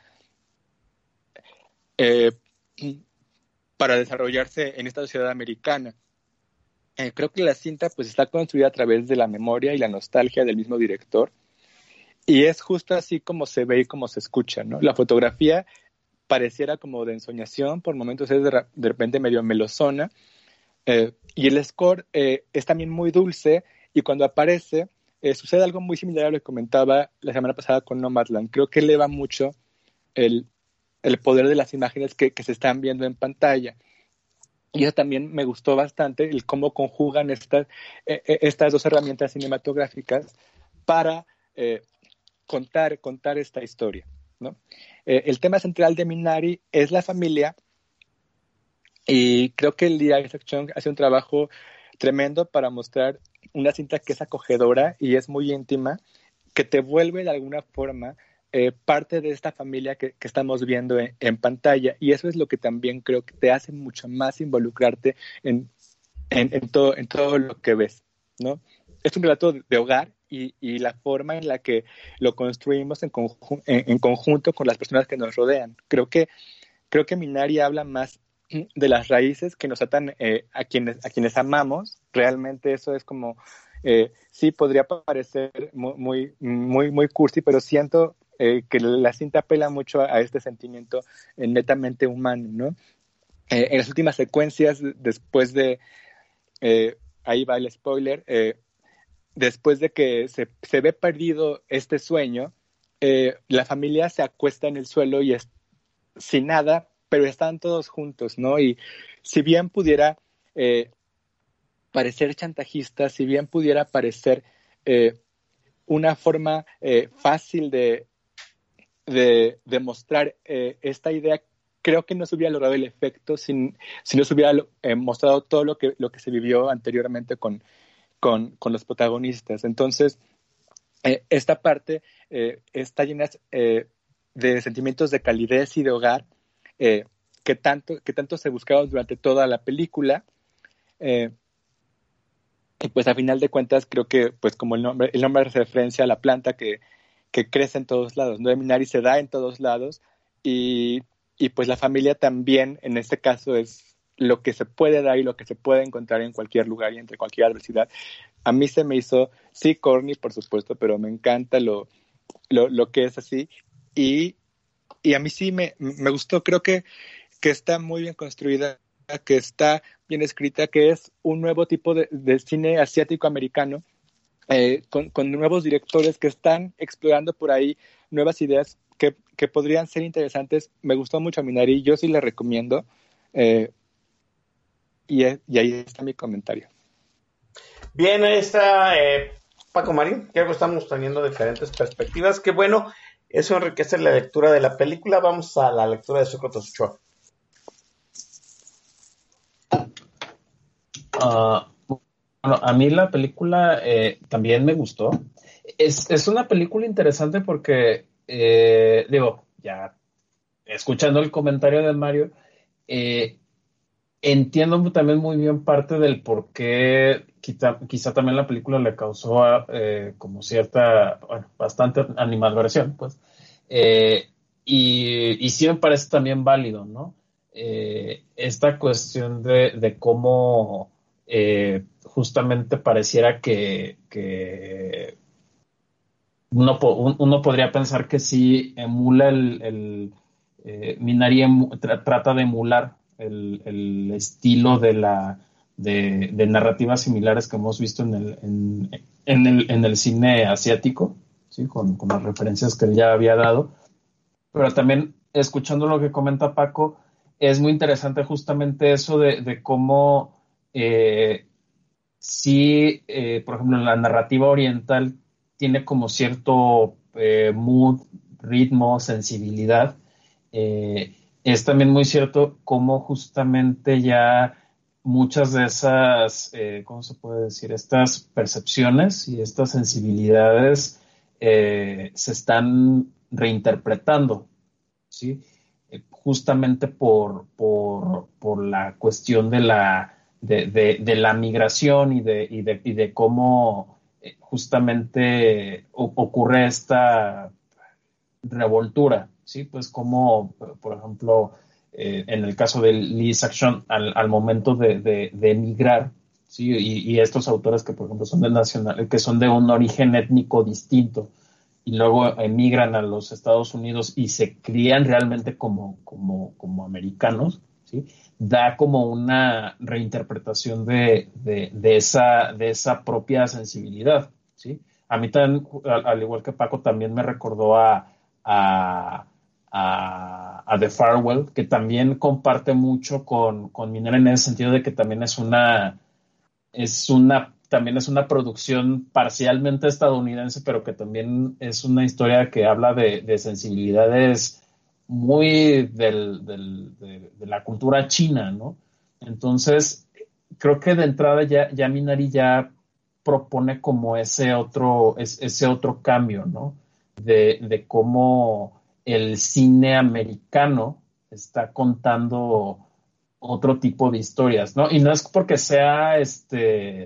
eh, para desarrollarse en esta sociedad americana. Eh, creo que la cinta pues está construida a través de la memoria y la nostalgia del mismo director, y es justo así como se ve y como se escucha, ¿no? La fotografía pareciera como de ensoñación, por momentos es de, de repente medio melosona, eh, y el score eh, es también muy dulce, y cuando aparece, eh, sucede algo muy similar a lo que comentaba la semana pasada con Nomadland. Creo que eleva mucho el, el poder de las imágenes que, que se están viendo en pantalla. Y eso también me gustó bastante, el cómo conjugan estas, eh, estas dos herramientas cinematográficas para eh, contar, contar esta historia, ¿no? Eh, el tema central de Minari es la familia, y creo que Lee Isaac-Chung hace un trabajo tremendo para mostrar una cinta que es acogedora y es muy íntima, que te vuelve de alguna forma eh, parte de esta familia que, que estamos viendo en, en pantalla, y eso es lo que también creo que te hace mucho más involucrarte en, en, en, todo, en todo lo que ves, ¿no? Es un relato de hogar, y, y la forma en la que lo construimos en, conju- en, en conjunto con las personas que nos rodean. Creo que, creo que Minari habla más de las raíces que nos atan eh, a quienes a quienes amamos. Realmente eso es como eh, sí podría parecer muy muy muy cursi, pero siento eh, que la cinta apela mucho a, a este sentimiento eh, netamente humano, ¿no? Eh, en las últimas secuencias, después de eh, ahí va el spoiler, eh, después de que se, se ve perdido este sueño, eh, la familia se acuesta en el suelo y es sin nada, pero están todos juntos, ¿no? Y si bien pudiera eh, parecer chantajista, si bien pudiera parecer eh, una forma eh, fácil de, de, de mostrar eh, esta idea, creo que no se hubiera logrado el efecto si, si no se hubiera eh, mostrado todo lo que, lo que se vivió anteriormente con, con, con los protagonistas. Entonces, eh, esta parte eh, está llena eh, de sentimientos de calidez y de hogar, eh, que tanto, que tanto se buscaron durante toda la película. Eh, y pues a final de cuentas creo que pues como el nombre, el nombre hace referencia a la planta que, que crece en todos lados, ¿no? El Minari se da en todos lados y, y pues la familia también en este caso es lo que se puede dar y lo que se puede encontrar en cualquier lugar y entre cualquier adversidad. A mí se me hizo, sí, corny por supuesto, pero me encanta lo, lo, lo que es así y, y a mí sí me, me gustó, creo que, que está muy bien construida, que está bien escrita, que es un nuevo tipo de, de cine asiático-americano, eh, con, con nuevos directores que están explorando por ahí nuevas ideas que, que podrían ser interesantes. Me gustó mucho Minari, yo sí la recomiendo, eh, y, y ahí está mi comentario. Bien, ahí está eh, Paco Marín, creo que estamos teniendo diferentes perspectivas, que bueno, eso enriquece la lectura de la película. Vamos a la lectura de Sócrates Ochoa. Uh, bueno, a mí la película eh, también me gustó. Es, es una película interesante porque, eh, digo, ya escuchando el comentario de Mario, eh, entiendo también muy bien parte del por qué quizá, quizá también la película le causó eh, como cierta, bueno, bastante animadversión, pues. Eh, y, y sí me parece también válido, ¿no? Eh, esta cuestión de, de cómo eh, justamente pareciera que, que uno, uno podría pensar que sí emula el, el eh, Minari emu, tra, trata de emular el, el estilo de la de, de narrativas similares que hemos visto en el, en, en el, en el cine asiático, ¿sí? con, con las referencias que él ya había dado. Pero también, escuchando lo que comenta Paco, es muy interesante justamente eso de, de cómo eh, sí, eh, por ejemplo, en la narrativa oriental tiene como cierto eh, mood, ritmo, sensibilidad. Eh, es también muy cierto cómo justamente ya muchas de esas, eh, ¿cómo se puede decir? Estas percepciones y estas sensibilidades eh, se están reinterpretando, ¿sí? Eh, justamente por, por, por la cuestión de la, de, de, de la migración y de, y de, y de cómo eh, justamente ocurre esta revoltura, ¿sí? Pues como, por ejemplo, eh, en el caso de Lee Sack-Chon, al, al momento de, de, de emigrar, ¿sí? Y, y estos autores que, por ejemplo, son de nacional, que son de un origen étnico distinto, y luego emigran a los Estados Unidos y se crían realmente como, como, como americanos, ¿sí? Da como una reinterpretación de, de, de, esa, de esa propia sensibilidad, ¿sí? A mí también, al, al igual que Paco, también me recordó a, a, a, a The Farewell, que también comparte mucho con, con Minari en ese sentido de que también es una, es una también es una producción parcialmente estadounidense, pero que también es una historia que habla de, de sensibilidades muy del, del, de, de la cultura china, ¿no? Entonces, creo que de entrada ya, ya Minari ya propone como ese otro, es, ese otro cambio, ¿no? De, de cómo el cine americano está contando otro tipo de historias, ¿no? Y no es porque sea este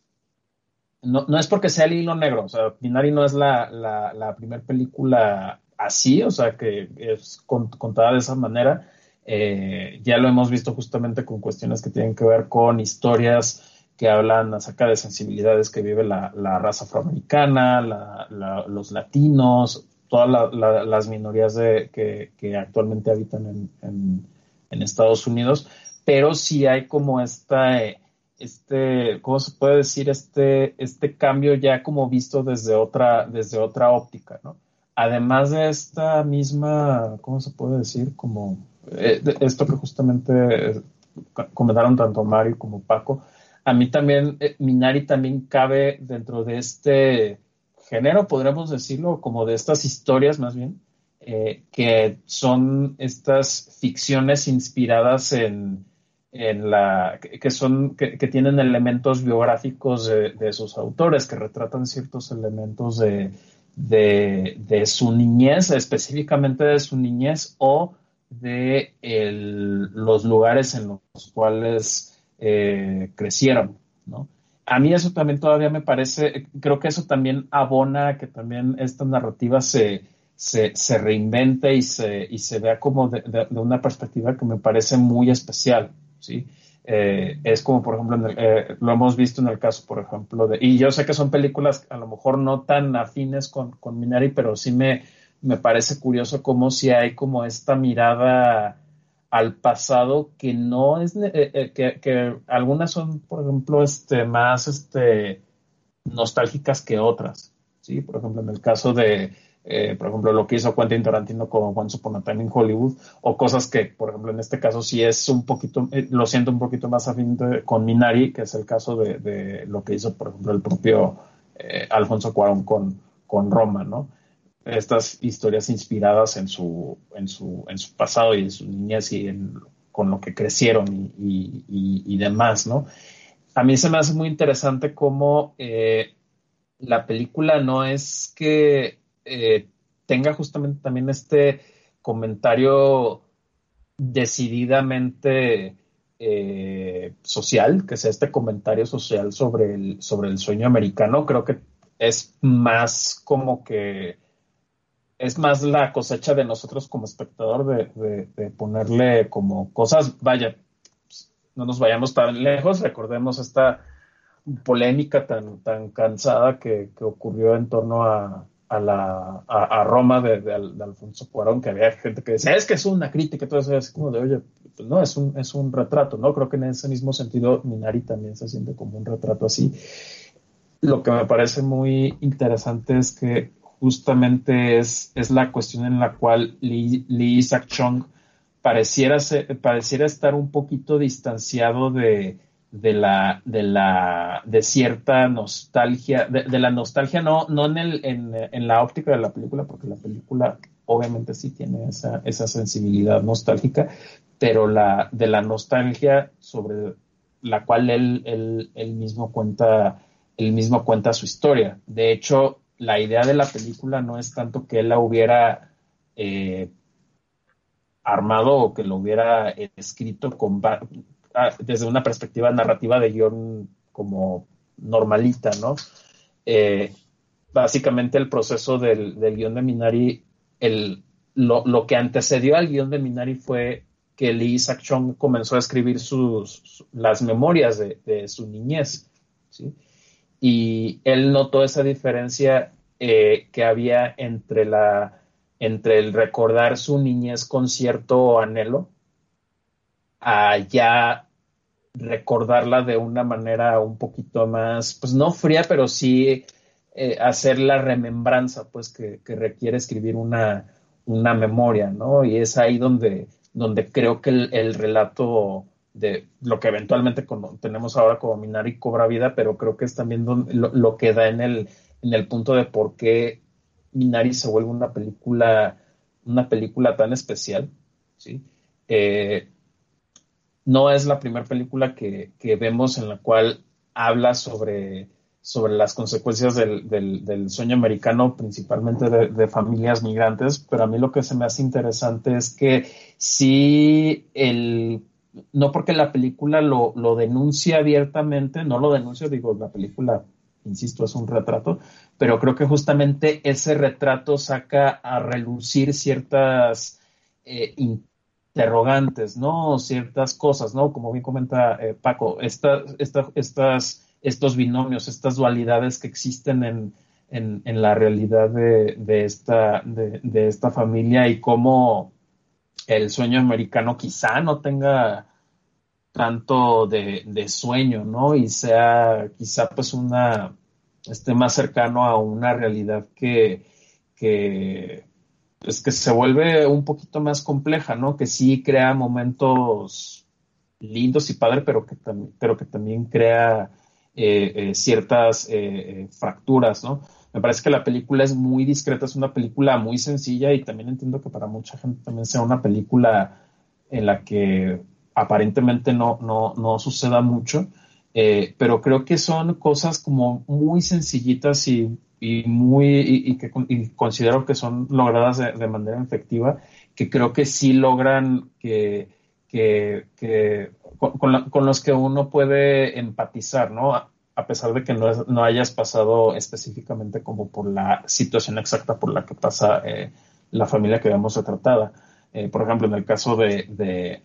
No, no es porque sea el hilo negro, o sea, Minari no es la, la, la primera película así, o sea, que es contada de esa manera. Eh, ya lo hemos visto justamente con cuestiones que tienen que ver con historias que hablan acerca de sensibilidades que vive la, la raza afroamericana, la, la, los latinos, todas la, la, las minorías de, que, que actualmente habitan en, en, en Estados Unidos, pero sí hay como esta... Eh, este, ¿cómo se puede decir? Este, este cambio ya como visto desde otra, desde otra óptica, ¿no? Además de esta misma, ¿cómo se puede decir? Como eh, esto que justamente eh, comentaron tanto Mario como Paco, a mí también, eh, Minari también cabe dentro de este género, podríamos decirlo, como de estas historias más bien, eh, que son estas ficciones inspiradas en en la que son que, que tienen elementos biográficos de, de sus autores que retratan ciertos elementos de, de, de su niñez, específicamente de su niñez o de el, los lugares en los cuales eh, crecieron, ¿no? A mí eso también todavía me parece, creo que eso también abona que también esta narrativa se, se, se reinvente y se, y se vea como de, de, de una perspectiva que me parece muy especial, ¿sí? Eh, es como, por ejemplo, en el, eh, lo hemos visto en el caso, por ejemplo, de, y yo sé que son películas a lo mejor no tan afines con, con Minari, pero sí me, me parece curioso cómo si hay como esta mirada al pasado que no es, eh, eh, que, que algunas son, por ejemplo, este, más este, nostálgicas que otras, ¿sí? Por ejemplo, en el caso de, eh, por ejemplo, lo que hizo Quentin Tarantino con Once Upon a Time in Hollywood, o cosas que, por ejemplo, en este caso sí es un poquito, eh, lo siento un poquito más afín de, con Minari, que es el caso de, de lo que hizo, por ejemplo, el propio eh, Alfonso Cuarón con, con Roma, ¿no? Estas historias inspiradas en su, en su, en su pasado y en su niñez y en, con lo que crecieron y, y, y, y demás, ¿no? A mí se me hace muy interesante cómo eh, la película no es que eh, tenga justamente también este comentario decididamente eh, social, que sea este comentario social sobre el, sobre el sueño americano. Creo que es más como que es más la cosecha de nosotros como espectador de, de, de ponerle como cosas, vaya, no nos vayamos tan lejos, recordemos esta polémica tan, tan cansada que, que ocurrió en torno a, a, la, a, a Roma de, de, de Alfonso Cuarón, que había gente que decía, es que es una crítica, y todo eso, es como de, oye, pues no, es un, es un retrato, ¿no? Creo que en ese mismo sentido Minari también se siente como un retrato así. Lo que me parece muy interesante es que justamente es, es la cuestión en la cual Lee, Lee Isaac-Chung pareciera, ser, pareciera estar un poquito distanciado de, de la, de la, de cierta nostalgia, de, de la nostalgia no, no en, el, en, en la óptica de la película, porque la película obviamente sí tiene esa, esa sensibilidad nostálgica, pero la, de la nostalgia sobre la cual él, él, él mismo cuenta, él mismo cuenta su historia. De hecho, la idea de la película no es tanto que él la hubiera eh, armado o que lo hubiera escrito con, desde una perspectiva narrativa de guión como normalita, ¿no? Eh, básicamente el proceso del, del guión de Minari, el, lo, lo que antecedió al guión de Minari fue que Lee Isaac-Chung comenzó a escribir sus, sus, las memorias de, de su niñez, ¿sí? Y él notó esa diferencia eh, que había entre la entre el recordar su niñez con cierto anhelo a ya recordarla de una manera un poquito más, pues no fría, pero sí eh, hacer la remembranza, pues que, que requiere escribir una, una memoria, ¿no? Y es ahí donde, donde creo que el, el relato de lo que eventualmente como, tenemos ahora como Minari cobra vida, pero creo que es también donde, lo, lo que da en el, en el punto de por qué Minari se vuelve una película, una película tan especial, ¿sí? Eh, no es la primera película que, que vemos en la cual habla sobre, sobre las consecuencias del, del, del sueño americano, principalmente de, de familias migrantes, pero a mí lo que se me hace interesante es que sí, el, no porque la película lo, lo denuncia abiertamente, no lo denuncia, digo, la película, insisto, es un retrato, pero creo que justamente ese retrato saca a relucir ciertas eh, interrogantes, ¿no? Ciertas cosas, ¿no? Como bien comenta eh, Paco, esta, esta, estas, estos binomios, estas dualidades que existen en, en, en la realidad de, de, esta, de, de esta familia y cómo el sueño americano quizá no tenga tanto de, de sueño, ¿no? Y sea quizá pues una, esté más cercano a una realidad que, que es que se vuelve un poquito más compleja, ¿no? Que sí crea momentos lindos y padres, pero que, tam- pero que también crea eh, eh, ciertas eh, eh, fracturas, ¿no? Me parece que la película es muy discreta, es una película muy sencilla y también entiendo que para mucha gente también sea una película en la que aparentemente no, no, no suceda mucho, eh, pero creo que son cosas como muy sencillitas y y muy y, y que y considero que son logradas de, de manera efectiva, que creo que sí logran que, que, que con, con, la, con los que uno puede empatizar, ¿no? A, a pesar de que no, es, no hayas pasado específicamente como por la situación exacta por la que pasa eh, la familia que vemos retratada. Eh, por ejemplo, en el caso de, de,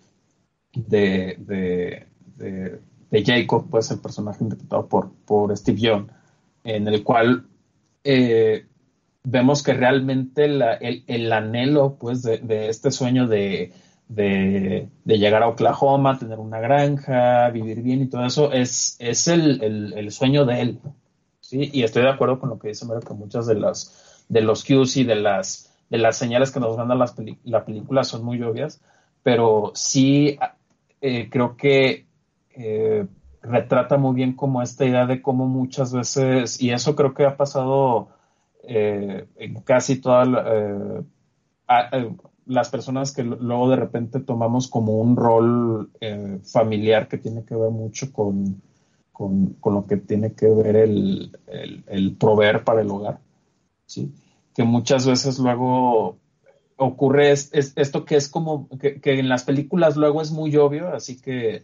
de, de, de, de Jacob, pues el personaje interpretado por, por Steve Yeun, en el cual eh, vemos que realmente la, el, el anhelo pues de, de este sueño de, de, de llegar a Oklahoma, tener una granja, vivir bien y todo eso es, es el, el, el sueño de él, ¿sí? Y estoy de acuerdo con lo que dice Mero, que muchas de las de los cues y de las de las señales que nos mandan las peli- la película son muy obvias, pero sí eh, creo que eh, retrata muy bien como esta idea de cómo muchas veces, y eso creo que ha pasado eh, en casi todas eh, eh, las personas que luego de repente tomamos como un rol eh, familiar que tiene que ver mucho con, con, con lo que tiene que ver el, el, el proveer para el hogar, ¿sí? Que muchas veces luego ocurre es, es, esto que es como que, que en las películas luego es muy obvio, así que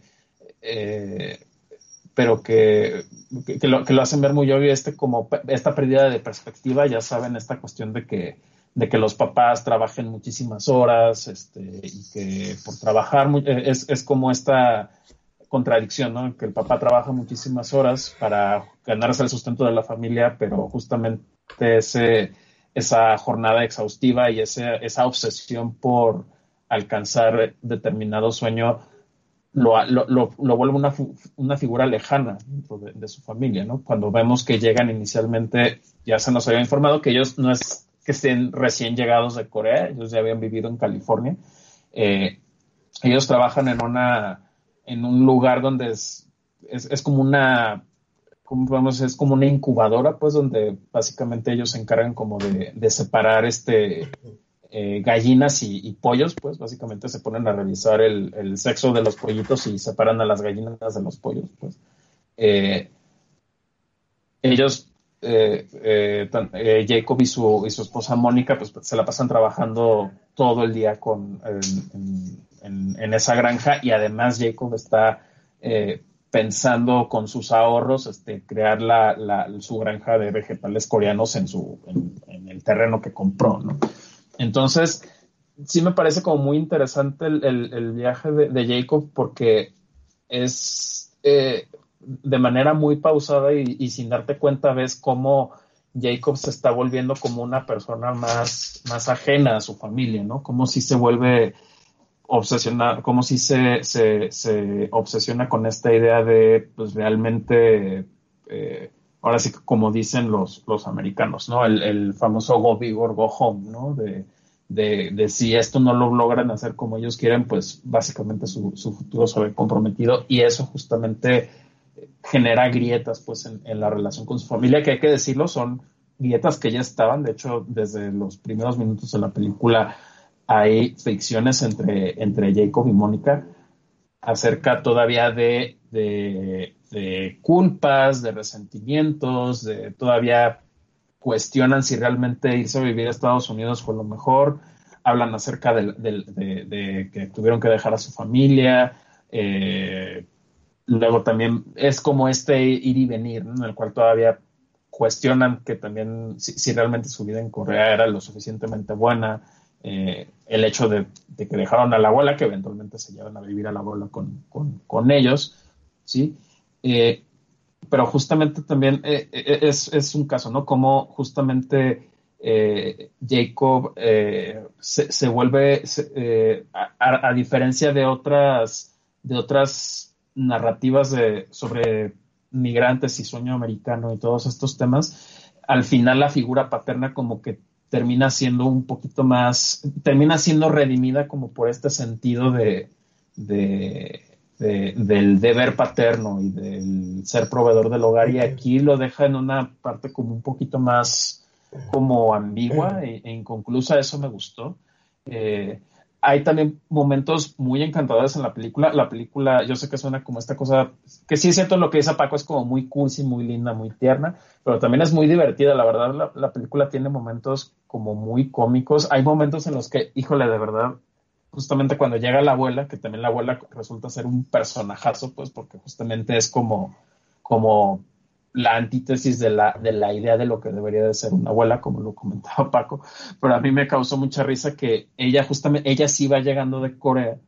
eh, pero que, que, lo, que lo hacen ver muy obvio, este como esta pérdida de perspectiva, ya saben, esta cuestión de que, de que los papás trabajen muchísimas horas, este, y que por trabajar es, es como esta contradicción, ¿no? Que el papá trabaja muchísimas horas para ganarse el sustento de la familia, pero justamente ese, esa jornada exhaustiva y ese, esa obsesión por alcanzar determinado sueño lo, lo, lo, lo vuelve una, una figura lejana dentro de, de su familia, ¿no? Cuando vemos que llegan inicialmente, ya se nos había informado que ellos no es que estén recién llegados de Corea, ellos ya habían vivido en California. Eh, ellos trabajan en una en un lugar donde es, es, es como una como podemos, es como una incubadora, pues, donde básicamente ellos se encargan como de, de separar este eh, gallinas y, y pollos, pues básicamente se ponen a revisar el, el sexo de los pollitos y separan a las gallinas de los pollos, pues. Eh, ellos, eh, eh, tan, eh, Jacob y su, y su esposa Mónica, pues se la pasan trabajando todo el día con, en, en, en esa granja, y además Jacob está eh, pensando con sus ahorros este, crear la, la, su granja de vegetales coreanos en, su, en, en el terreno que compró, ¿no? Entonces, sí me parece como muy interesante el, el, el viaje de, de Jacob, porque es eh, de manera muy pausada y, y sin darte cuenta ves cómo Jacob se está volviendo como una persona más, más ajena a su familia, ¿no? Como si se vuelve obsesionado, como si se, se, se obsesiona con esta idea de, pues realmente, eh, ahora sí que como dicen los, los americanos, ¿no? El, el famoso go big or go home, ¿no? De, de, de si esto no lo logran hacer como ellos quieren, pues básicamente su, su futuro se ve comprometido, y eso justamente genera grietas, pues, en, en la relación con su familia, que hay que decirlo, son grietas que ya estaban, de hecho, desde los primeros minutos de la película hay fricciones entre, entre Jacob y Mónica acerca todavía de, de, de culpas, de resentimientos, de todavía cuestionan si realmente irse a vivir a Estados Unidos fue lo mejor, hablan acerca de, de, de, de que tuvieron que dejar a su familia, eh, luego también es como este ir y venir, ¿no? En el cual todavía cuestionan que también si, si realmente su vida en Corea era lo suficientemente buena, eh, el hecho de, de que dejaron a la abuela, que eventualmente se llevan a vivir a la abuela con, con, con ellos, ¿sí? Eh, pero justamente también eh, es, es un caso, ¿no? Como justamente eh, Jacob eh, se, se vuelve, se, eh, a, a diferencia de otras, de otras narrativas de, sobre migrantes y sueño americano y todos estos temas, al final la figura paterna como que termina siendo un poquito más, termina siendo redimida como por este sentido de, de, de, del deber paterno y del ser proveedor del hogar, y aquí lo deja en una parte como un poquito más como ambigua e, e inconclusa. Eso me gustó. Eh, hay también momentos muy encantadores en la película. La película, yo sé que suena como esta cosa, que sí es cierto lo que dice Paco, es como muy cursi, muy linda, muy tierna, pero también es muy divertida. La verdad, la, la película tiene momentos como muy cómicos. Hay momentos en los que, híjole, de verdad, justamente cuando llega la abuela, que también la abuela resulta ser un personajazo, pues porque justamente es como, como la antítesis de la, de la idea de lo que debería de ser una abuela, como lo comentaba Paco, pero a mí me causó mucha risa que ella justamente, ella sí va llegando de Corea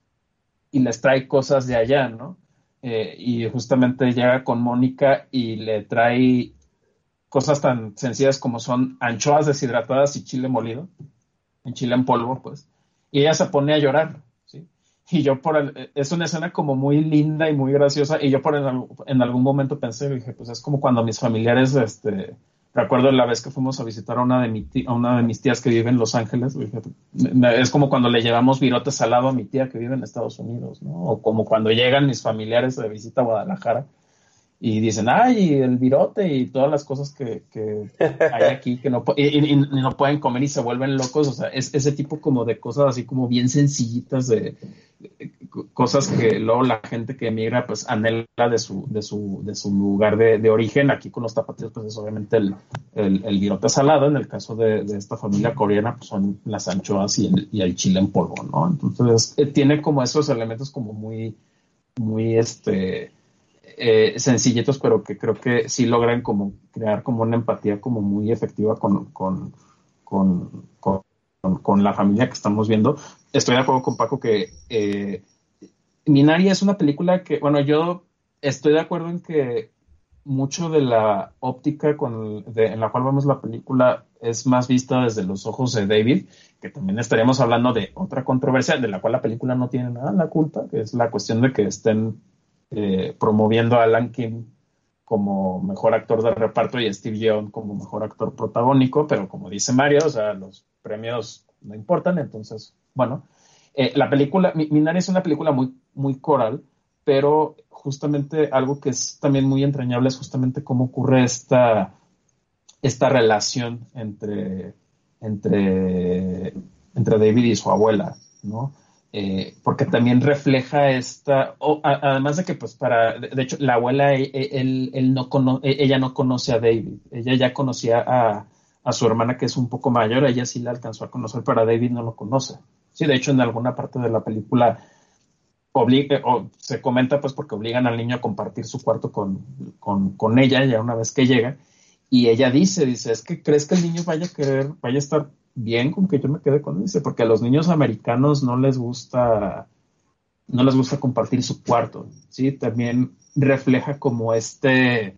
y les trae cosas de allá, ¿no? Eh, y justamente llega con Mónica y le trae cosas tan sencillas como son anchoas deshidratadas y chile molido, en chile en polvo, pues, y ella se pone a llorar, ¿sí? Y yo por el, es una escena como muy linda y muy graciosa, y yo por el, en algún momento pensé, dije, pues es como cuando mis familiares, este, recuerdo la vez que fuimos a visitar a una de, mi tía, a una de mis tías que vive en Los Ángeles, dije, es como cuando le llevamos virote salado a mi tía que vive en Estados Unidos, ¿no? O como cuando llegan mis familiares de visita a Guadalajara y dicen, ay, el virote y todas las cosas que, que hay aquí que no, y, y, y no pueden comer y se vuelven locos. O sea, es ese tipo como de cosas así como bien sencillitas, de, de cosas que luego la gente que emigra pues anhela de su, de su, de su lugar de, de origen. Aquí con los tapatíos pues es obviamente el, el, el virote salado. En el caso de, de esta familia coreana pues son las anchoas y el, y el chile en polvo, ¿no? Entonces eh, tiene como esos elementos como muy, muy este... Eh, sencillitos, pero que creo que sí logran como crear como una empatía como muy efectiva con, con, con, con, con la familia que estamos viendo. Estoy de acuerdo con Paco que eh, Minari es una película que, bueno, yo estoy de acuerdo en que mucho de la óptica con, de, en la cual vemos la película es más vista desde los ojos de David, que también estaríamos hablando de otra controversia de la cual la película no tiene nada la culpa, que es la cuestión de que estén Eh, promoviendo a Alan Kim como mejor actor de reparto y a Steve Yeun como mejor actor protagónico, pero como dice Mario, o sea, los premios no importan, entonces, bueno, eh, la película, Minari es una película muy, muy coral, pero justamente algo que es también muy entrañable es justamente cómo ocurre esta, esta relación entre, entre, entre David y su abuela, ¿no? Eh, porque también refleja esta, oh, a, además de que pues para, de, de hecho la abuela, él, él, él no cono, ella no conoce a David, ella ya conocía a, a su hermana que es un poco mayor, ella sí la alcanzó a conocer, pero a David no lo conoce. Sí, de hecho en alguna parte de la película obliga, o se comenta pues porque obligan al niño a compartir su cuarto con, con, con ella ya una vez que llega, y ella dice, dice, es que crees que el niño vaya a querer, vaya a estar bien con que yo me quede con él, dice, porque a los niños americanos no les gusta, no les gusta compartir su cuarto, ¿sí? También refleja como este,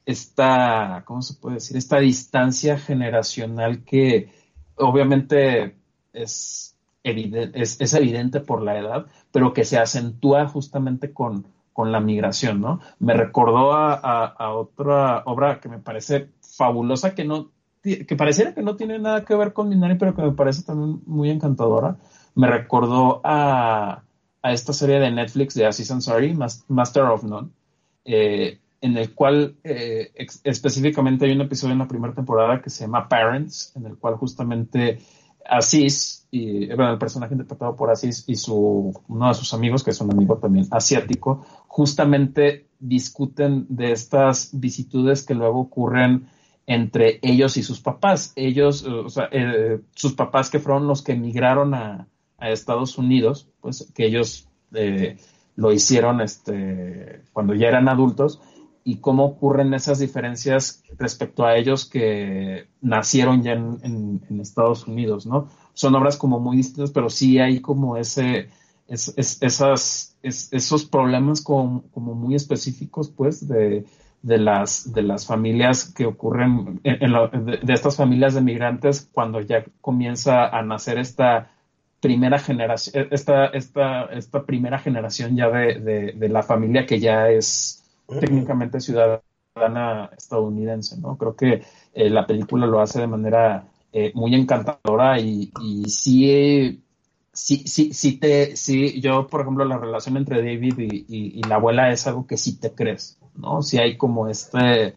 esta, ¿cómo se puede decir? Esta distancia generacional que obviamente es evidente, es, es evidente por la edad, pero que se acentúa justamente con, con la migración, ¿no? Me recordó a, a, a otra obra que me parece fabulosa, que no que pareciera que no tiene nada que ver con Minari, pero que me parece también muy encantadora. Me recordó a, a esta serie de Netflix de Aziz Ansari, Master of None, eh, en el cual eh, ex- específicamente hay un episodio en la primera temporada que se llama Parents, en el cual justamente Aziz, y, bueno, el personaje interpretado por Aziz y su, uno de sus amigos, que es un amigo también asiático, justamente discuten de estas vicisitudes que luego ocurren entre ellos y sus papás. Ellos, o sea, eh, sus papás que fueron los que emigraron a, a Estados Unidos, pues que ellos eh, lo hicieron este, cuando ya eran adultos, y cómo ocurren esas diferencias respecto a ellos que nacieron ya en, en, en Estados Unidos, ¿no? Son obras como muy distintas, pero sí hay como ese, es, es, esas, es, esos problemas como, como muy específicos, pues, de de las, de las familias que ocurren, en, en la, de, de estas familias de migrantes, cuando ya comienza a nacer esta primera generación, esta, esta, esta primera generación ya de, de, de la familia que ya es técnicamente ciudadana estadounidense, ¿no? Creo que eh, la película lo hace de manera eh, muy encantadora y, y sí, sí, sí, sí te, sí, yo, por ejemplo, la relación entre David y, y, y la abuela es algo que sí te crees, ¿no? Si hay como este,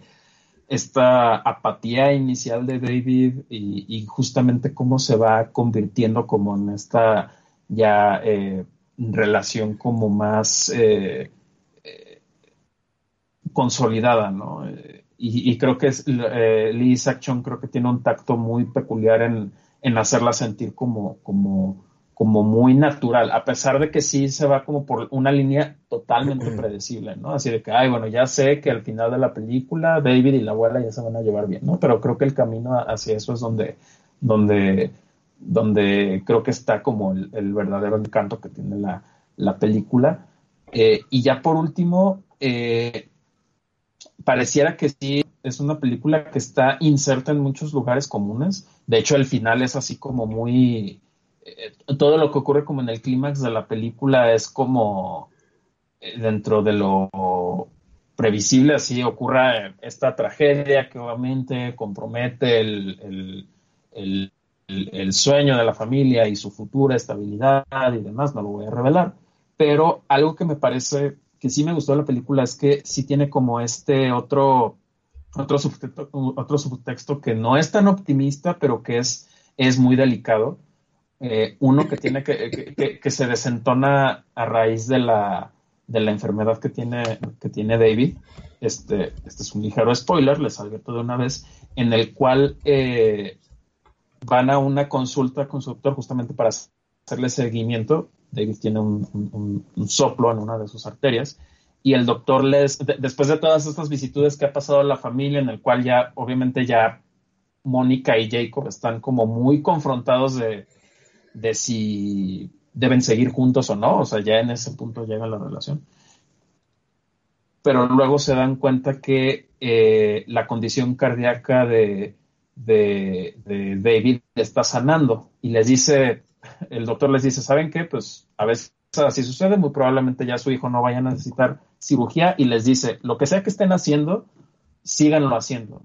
esta apatía inicial de David y, y justamente cómo se va convirtiendo como en esta, ya eh, relación como más eh, eh, consolidada, ¿no? Eh, y, y creo que es, eh, Lee Isaac-Chung creo que tiene un tacto muy peculiar en, en hacerla sentir como, como, como muy natural, a pesar de que sí se va como por una línea totalmente predecible, ¿no? Así de que, ay, bueno, ya sé que al final de la película David y la abuela ya se van a llevar bien, ¿no? Pero creo que el camino hacia eso es donde, donde, donde creo que está como el, el verdadero encanto que tiene la, la película. Eh, y ya por último, eh, pareciera que sí es una película que está inserta en muchos lugares comunes. De hecho, el final es así como muy... Eh, todo lo que ocurre como en el clímax de la película es como eh, dentro de lo previsible, así ocurra esta tragedia que obviamente compromete el, el, el, el, el sueño de la familia y su futura estabilidad y demás, no lo voy a revelar. Pero algo que me parece que sí me gustó de la película es que sí tiene como este otro, otro, subtexto, otro subtexto que no es tan optimista, pero que es, es muy delicado. Eh, uno que tiene que, que, que, se desentona a raíz de la, de la enfermedad que tiene, que tiene David. Este, este es un ligero spoiler, les advierto de una vez, en el cual eh, van a una consulta con su doctor justamente para hacerle seguimiento. David tiene un, un, un soplo en una de sus arterias y el doctor les, de, después de todas estas vicisitudes que ha pasado la familia, en el cual ya obviamente ya Mónica y Jacob están como muy confrontados de, de si deben seguir juntos o no, o sea, ya en ese punto llega la relación. Pero luego se dan cuenta que eh, la condición cardíaca de, de, de David está sanando y les dice, el doctor les dice, ¿saben qué? Pues a veces así sucede, muy probablemente ya su hijo no vaya a necesitar cirugía y les dice, lo que sea que estén haciendo, síganlo haciendo.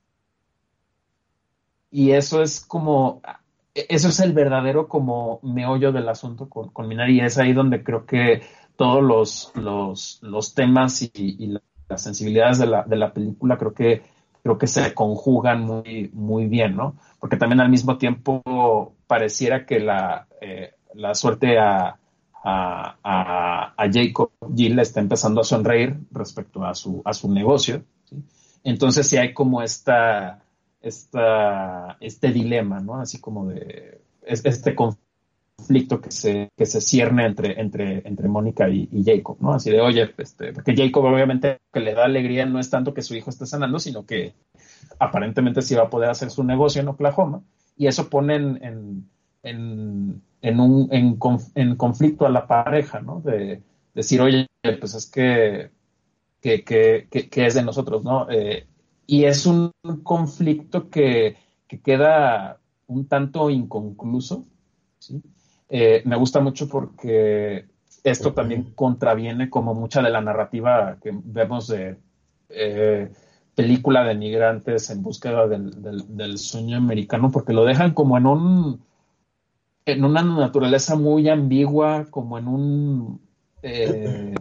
Y eso es como, eso es el verdadero como meollo del asunto con, con Minari, y es ahí donde creo que todos los, los, los temas y, y la, las sensibilidades de la, de la película creo que, creo que se conjugan muy, muy bien, ¿no? Porque también al mismo tiempo pareciera que la, eh, la suerte a, a, a, a Jacob Gill está empezando a sonreír respecto a su, a su negocio, ¿sí? Entonces sí hay como esta... Esta, este dilema, ¿no? Así como de este conflicto que se, que se cierne entre, entre, entre Mónica y, y Jacob, ¿no? Así de, oye, este, porque Jacob obviamente que le da alegría no es tanto que su hijo esté sanando, sino que aparentemente sí va a poder hacer su negocio en Oklahoma, y eso pone en, en, en, en un en, en conflicto a la pareja, ¿no? De decir, oye, pues es que, que, que, que, que es de nosotros, ¿no? Eh, Y es un conflicto que, que queda un tanto inconcluso, ¿sí? Eh, me gusta mucho porque esto también contraviene como mucha de la narrativa que vemos de eh, película de migrantes en búsqueda del, del, del sueño americano, porque lo dejan como en un en una naturaleza muy ambigua, como en un eh,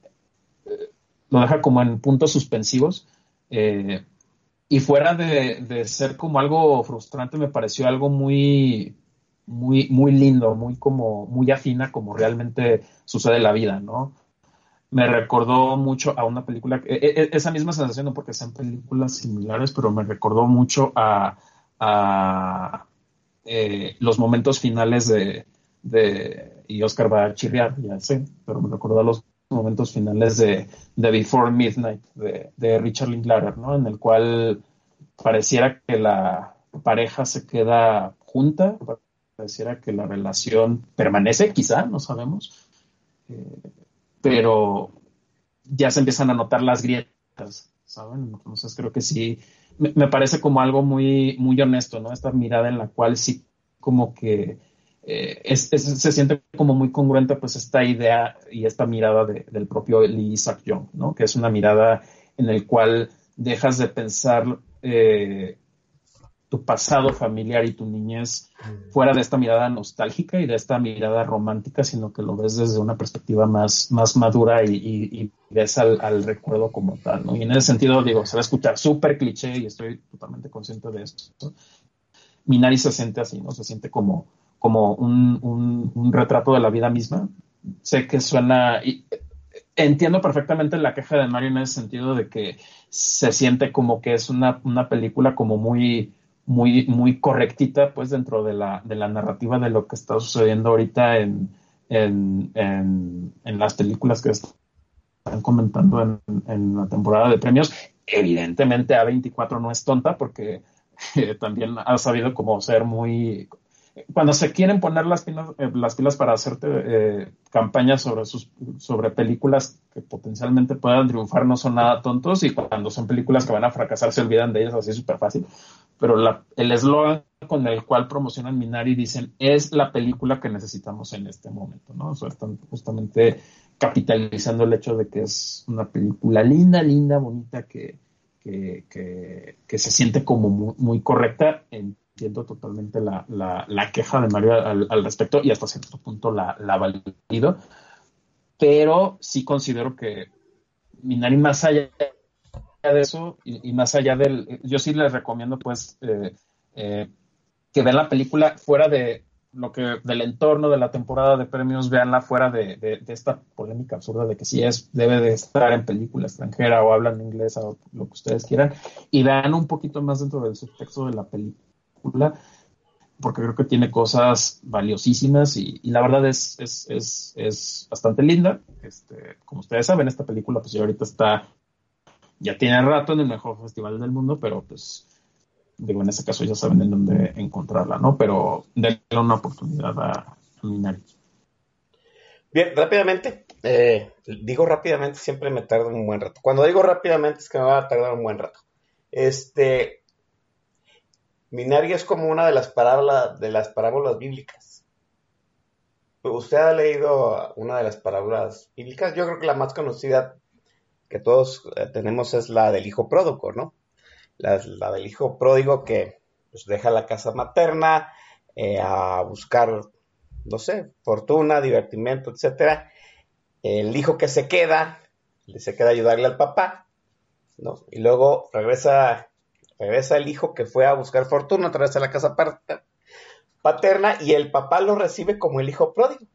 lo deja como en puntos suspensivos. Eh, Y fuera de, de ser como algo frustrante, me pareció algo muy, muy, muy lindo, muy como, muy afina como realmente sucede en la vida, ¿no? Me recordó mucho a una película, e, e, esa misma sensación, no porque sean películas similares, pero me recordó mucho a, a eh, los momentos finales de, de, y Oscar va a chirriar, ya sé, pero me recordó a los momentos finales de, de Before Midnight, de, de Richard Linklater, ¿no? En el cual pareciera que la pareja se queda junta, pareciera que la relación permanece, quizá, no sabemos, eh, pero ya se empiezan a notar las grietas, ¿saben? Entonces creo que sí, me, me parece como algo muy, muy honesto, ¿no? Esta mirada en la cual sí como que eh, es, es, se siente como muy congruente pues esta idea y esta mirada de, del propio Lee Isaac-Chung, ¿no? Que es una mirada en el cual dejas de pensar eh, tu pasado familiar y tu niñez fuera de esta mirada nostálgica y de esta mirada romántica, sino que lo ves desde una perspectiva más, más madura y, y, y ves al, al recuerdo como tal, ¿no? Y en ese sentido, digo, se va a escuchar súper cliché y estoy totalmente consciente de esto. Minari se siente así, ¿no? Se siente como, como un, un, un retrato de la vida misma. Sé que suena... Y, entiendo perfectamente la queja de Mario en ese sentido de que se siente como que es una, una película como muy, muy, muy correctita, pues, dentro de la, de la narrativa de lo que está sucediendo ahorita en, en, en, en las películas que están comentando en, en la temporada de premios. Evidentemente A veinticuatro no es tonta porque eh, también ha sabido como ser muy... Cuando se quieren poner las pilas, eh, las pilas para hacerte eh, campañas sobre sus sobre películas que potencialmente puedan triunfar, no son nada tontos, y cuando son películas que van a fracasar se olvidan de ellas así súper fácil. Pero la, el eslogan con el cual promocionan Minari dicen es la película que necesitamos en este momento, ¿no? O sea, están justamente capitalizando el hecho de que es una película linda, linda, bonita, que, que, que, que se siente como muy, muy correcta. Entiendo totalmente la, la, la queja de Mario al, al respecto y hasta cierto punto la, la valido, pero sí considero que Minari, más allá de eso y, y más allá del... Yo sí les recomiendo pues eh, eh, que vean la película fuera de lo que del entorno de la temporada de premios, veanla fuera de, de, de esta polémica absurda de que si es debe de estar en película extranjera o hablan inglés o lo que ustedes quieran, y vean un poquito más dentro del subtexto de la película, porque creo que tiene cosas valiosísimas y, y la verdad es, es, es, es bastante linda. Este, como ustedes saben, esta película pues ya ahorita está, ya tiene rato en el mejor festival del mundo, pero pues digo, en ese caso ya saben en dónde encontrarla, ¿no? Pero denle una oportunidad a, a Minari. Bien, rápidamente, eh, digo rápidamente, siempre me tarda un buen rato. Cuando digo rápidamente es que me va a tardar un buen rato. Este, Minari es como una de las parábolas, de las parábolas bíblicas. ¿Usted ha leído una de las parábolas bíblicas? Yo creo que la más conocida que todos eh, tenemos es la del hijo pródigo, ¿no? La, la del hijo pródigo que pues, deja la casa materna eh, a buscar, no sé, fortuna, divertimento, etcétera. El hijo que se queda, se queda a ayudarle al papá, ¿no? Y luego regresa, regresa el hijo que fue a buscar fortuna, otra vez a la casa paterna, y el papá lo recibe como el hijo pródigo.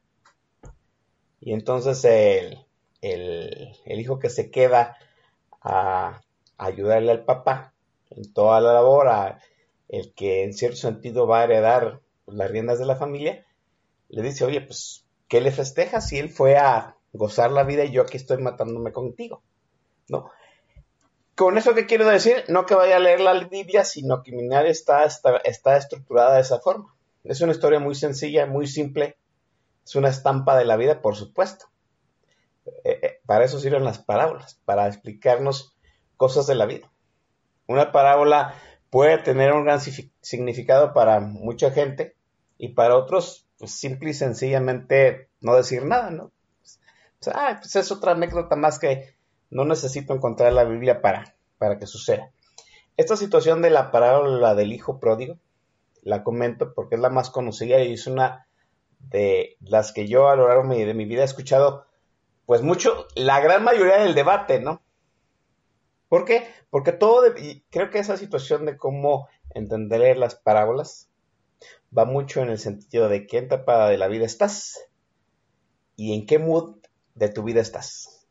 Y entonces el, el, el hijo que se queda a, a ayudarle al papá en toda la labor, a el que en cierto sentido va a heredar pues, las riendas de la familia, le dice, oye, pues, ¿qué le festejas si él fue a gozar la vida y yo aquí estoy matándome contigo? ¿No? Con eso, ¿qué quiero decir? No que vaya a leer la Biblia, sino que Minari está, está, está estructurada de esa forma. Es una historia muy sencilla, muy simple, es una estampa de la vida, por supuesto. Eh, eh, para eso sirven las parábolas, para explicarnos cosas de la vida. Una parábola puede tener un gran significado para mucha gente y para otros, pues simple y sencillamente no decir nada, ¿no? O sea, ah, pues es otra anécdota más que no necesito encontrar en la Biblia para, para que suceda. Esta situación de la parábola del hijo pródigo, la comento porque es la más conocida y es una de las que yo a lo largo de mi vida he escuchado, pues mucho, la gran mayoría del debate, ¿no? ¿Por qué? Porque todo, de, y creo que esa situación de cómo entender las parábolas va mucho en el sentido de qué etapa de la vida estás y en qué mood de tu vida estás.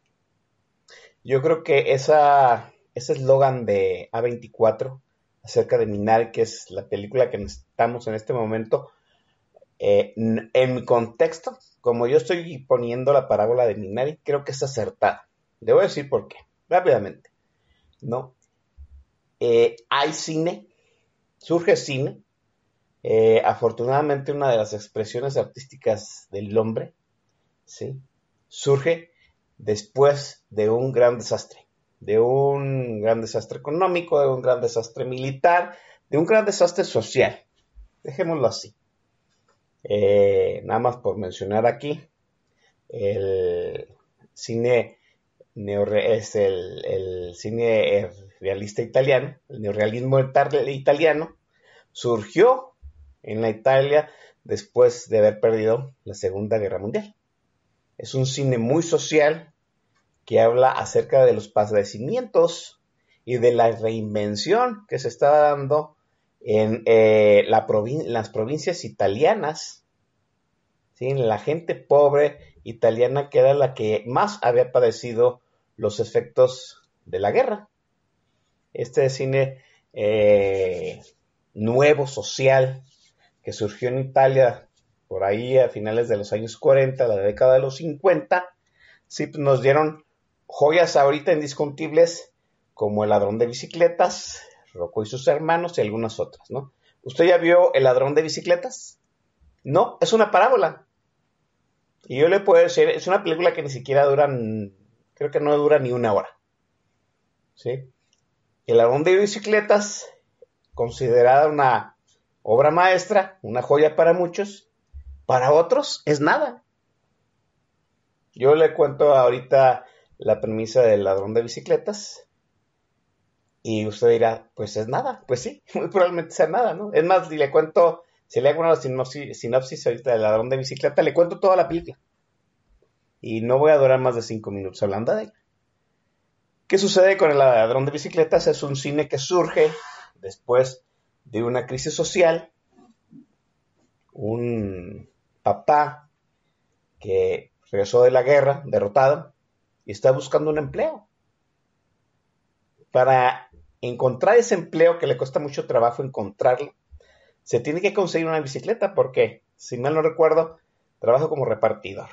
Yo creo que esa, ese eslogan de A veinticuatro acerca de Minari, que es la película que estamos en este momento, eh, en mi contexto, como yo estoy poniendo la parábola de Minari, creo que es acertada. Le voy a decir por qué, rápidamente. ¿No? Eh, hay cine, surge cine, eh, afortunadamente una de las expresiones artísticas del hombre, ¿sí? Surge después de un gran desastre, de un gran desastre económico, de un gran desastre militar, de un gran desastre social, dejémoslo así. Eh, nada más por mencionar aquí, el cine Neorre, es el, el cine realista italiano, el neorrealismo italiano, surgió en la Italia después de haber perdido la Segunda Guerra Mundial. Es un cine muy social que habla acerca de los padecimientos y de la reinvención que se está dando en eh, la provin- las provincias italianas ¿sí? La gente pobre italiana que era la que más había padecido los efectos de la guerra. Este cine eh, nuevo, social, que surgió en Italia por ahí a finales de los años cuarenta, la década de los cincuenta, sí, pues nos dieron joyas ahorita indiscutibles como El ladrón de bicicletas, Rocco y sus hermanos y algunas otras, ¿no? ¿Usted ya vio El ladrón de bicicletas? No, es una parábola. Y yo le puedo decir, es una película que ni siquiera dura, creo que no dura ni una hora. ¿Sí? El ladrón de bicicletas, considerada una obra maestra, una joya para muchos, para otros es nada. Yo le cuento ahorita la premisa del ladrón de bicicletas y usted dirá, pues es nada. Pues sí, muy probablemente sea nada, ¿no? Es más, si le cuento, si le hago una sinopsis, sinopsis ahorita del ladrón de bicicleta, le cuento toda la película. Y no voy a durar más de cinco minutos hablando de ella. ¿Qué sucede con el ladrón de bicicletas? Es un cine que surge después de una crisis social. Un papá que regresó de la guerra, derrotado, y está buscando un empleo. Para encontrar ese empleo que le cuesta mucho trabajo encontrarlo, se tiene que conseguir una bicicleta porque, si mal no recuerdo, trabaja como repartidor.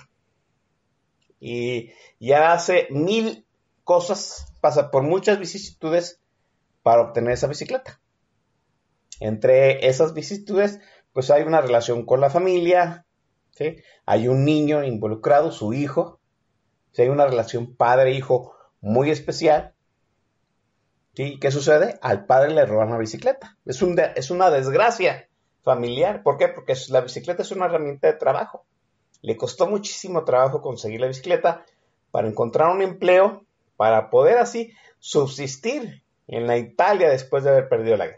Y ya hace mil cosas, pasa por muchas vicisitudes para obtener esa bicicleta. Entre esas vicisitudes, pues hay una relación con la familia, ¿sí? Hay un niño involucrado, su hijo, ¿sí? Hay una relación padre-hijo muy especial. ¿Sí? ¿Qué sucede? Al padre le roban la bicicleta. Es, un de, es una desgracia familiar. ¿Por qué? Porque la bicicleta es una herramienta de trabajo. Le costó muchísimo trabajo conseguir la bicicleta para encontrar un empleo, para poder así subsistir en la Italia después de haber perdido la guerra.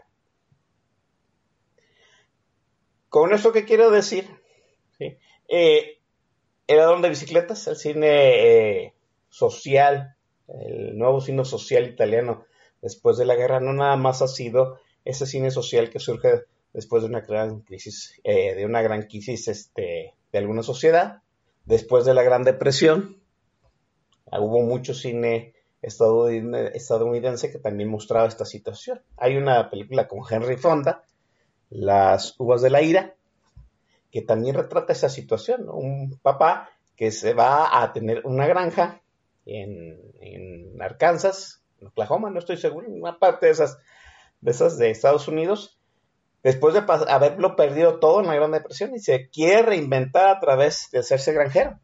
¿Con eso qué quiero decir? ¿Sí? Eh, el ladrón de bicicletas, el cine eh, social, el nuevo cine social italiano después de la guerra, no nada más ha sido ese cine social que surge después de una gran crisis, eh, de una gran crisis este, de alguna sociedad, después de la Gran Depresión. Hubo mucho cine estadounidense que también mostraba esta situación. Hay una película con Henry Fonda, Las uvas de la ira, que también retrata esa situación, ¿no? Un papá que se va a tener una granja en, en Arkansas, en Oklahoma, no estoy seguro, en una parte de esas, de esas de Estados Unidos, después de pas- haberlo perdido todo en la Gran Depresión, y se quiere reinventar a través de hacerse granjero.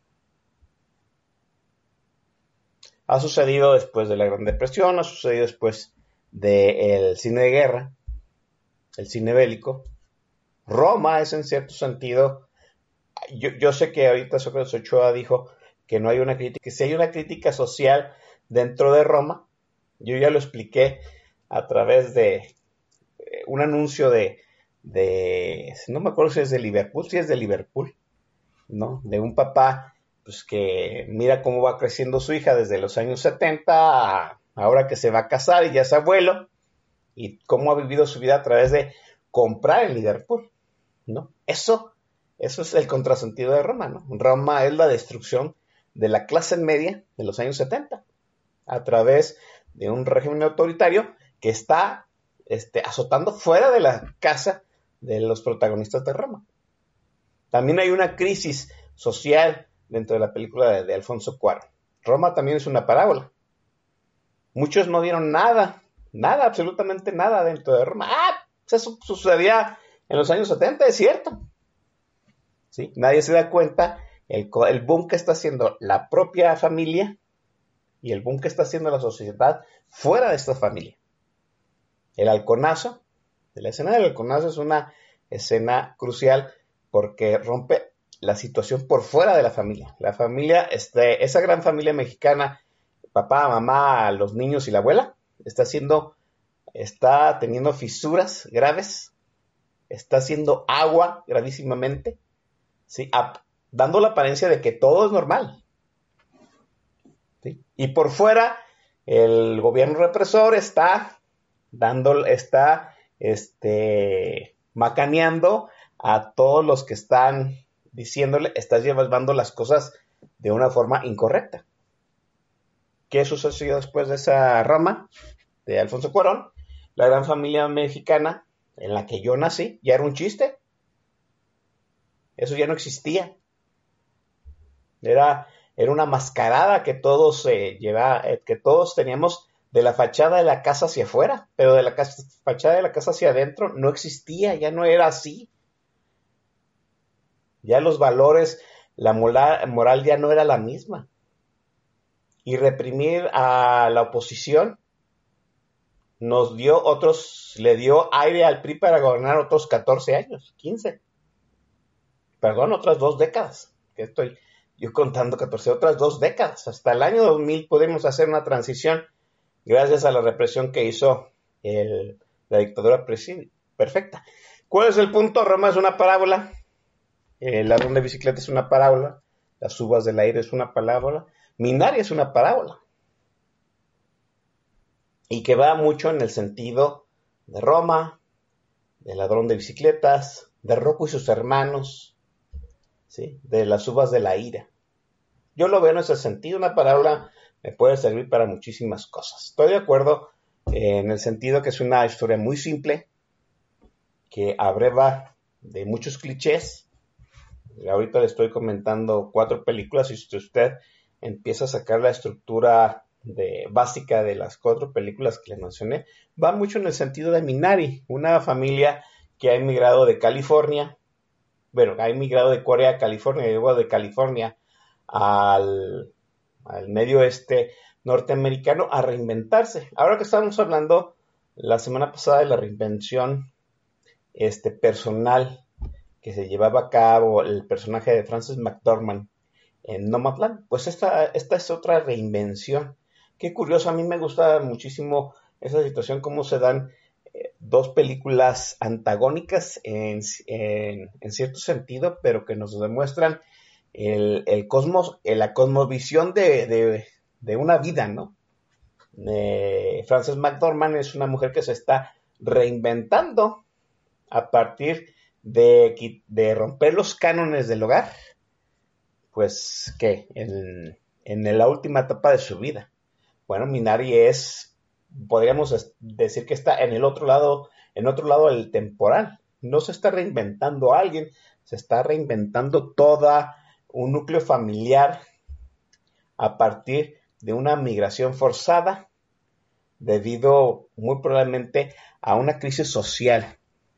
Ha sucedido después de la Gran Depresión, ha sucedido después del cine de guerra, el cine bélico. Roma es en cierto sentido, yo, yo sé que ahorita Sócrates Ochoa dijo que no hay una crítica, que si hay una crítica social dentro de Roma. Yo ya lo expliqué a través de eh, un anuncio de, de, no me acuerdo si es de Liverpool, si es de Liverpool, ¿no? De un papá pues que mira cómo va creciendo su hija desde los años setenta a ahora que se va a casar y ya es abuelo, y cómo ha vivido su vida a través de comprar en Liverpool, ¿no? Eso, eso es el contrasentido de Roma, ¿no? Roma es la destrucción de la clase media de los años setenta a través de un régimen autoritario que está este, azotando fuera de la casa de los protagonistas de Roma. También hay una crisis social dentro de la película de, de Alfonso Cuarón. Roma también es una parábola. Muchos no vieron nada, nada, absolutamente nada dentro de Roma. ¡Ah! Eso sucedía en los años setenta, es cierto. ¿Sí? Nadie se da cuenta el, el boom que está haciendo la propia familia y el boom que está haciendo la sociedad fuera de esta familia. El halconazo, la escena del halconazo es una escena crucial porque rompe la situación por fuera de la familia. La familia, este, esa gran familia mexicana, papá, mamá, los niños y la abuela, está haciendo, está teniendo fisuras graves, está haciendo agua gravísimamente, ¿sí? A, dando la apariencia de que todo es normal. ¿Sí? Y por fuera, el gobierno represor está dando, está este, macaneando a todos los que están diciéndole, estás llevando las cosas de una forma incorrecta. ¿Qué sucedió después de esa Roma de Alfonso Cuarón? La gran familia mexicana en la que yo nací ya era un chiste. Eso ya no existía. Era, era una mascarada que todos eh, lleva, eh, que todos teníamos de la fachada de la casa hacia afuera, pero de la casa, fachada de la casa hacia adentro no existía, ya no era así. Ya los valores, la moral, moral ya no era la misma. Y reprimir a la oposición nos dio otros, le dio aire al P R I para gobernar otros catorce años, quince. Perdón, otras dos décadas. Que estoy yo contando catorce, otras dos décadas. Hasta el año dos mil pudimos hacer una transición gracias a la represión que hizo el, la dictadura perfecta. ¿Cuál es el punto? Roma es una parábola. El ladrón de bicicleta es una parábola. Las uvas del aire es una parábola. Minari es una parábola. Y que va mucho en el sentido de Roma, del ladrón de bicicletas, de Rocco y sus hermanos, ¿sí? De las uvas de la ira. Yo lo veo en ese sentido. Una parábola me puede servir para muchísimas cosas. Estoy de acuerdo eh, en el sentido que es una historia muy simple, que abreva de muchos clichés. Ahorita le estoy comentando cuatro películas y si usted empieza a sacar la estructura de, básica de las cuatro películas que le mencioné, va mucho en el sentido de Minari, una familia que ha emigrado de California, bueno, ha emigrado de Corea a California y luego de California al, al medio oeste norteamericano a reinventarse. Ahora que estábamos hablando la semana pasada de la reinvención este, personal que se llevaba a cabo el personaje de Frances McDormand en Nomadland, pues esta, esta es otra reinvención. Qué curioso, a mí me gusta muchísimo esa situación, cómo se dan eh, dos películas antagónicas en, en, en cierto sentido, pero que nos demuestran el, el cosmos, la cosmovisión de, de, de una vida, ¿no? Eh, Frances McDormand es una mujer que se está reinventando a partir de, de romper los cánones del hogar, pues, ¿qué? En, en la última etapa de su vida. Bueno, Minari es, podríamos decir que está en el otro lado, en otro lado del temporal. No se está reinventando a alguien, se está reinventando toda un núcleo familiar a partir de una migración forzada debido muy probablemente a una crisis social.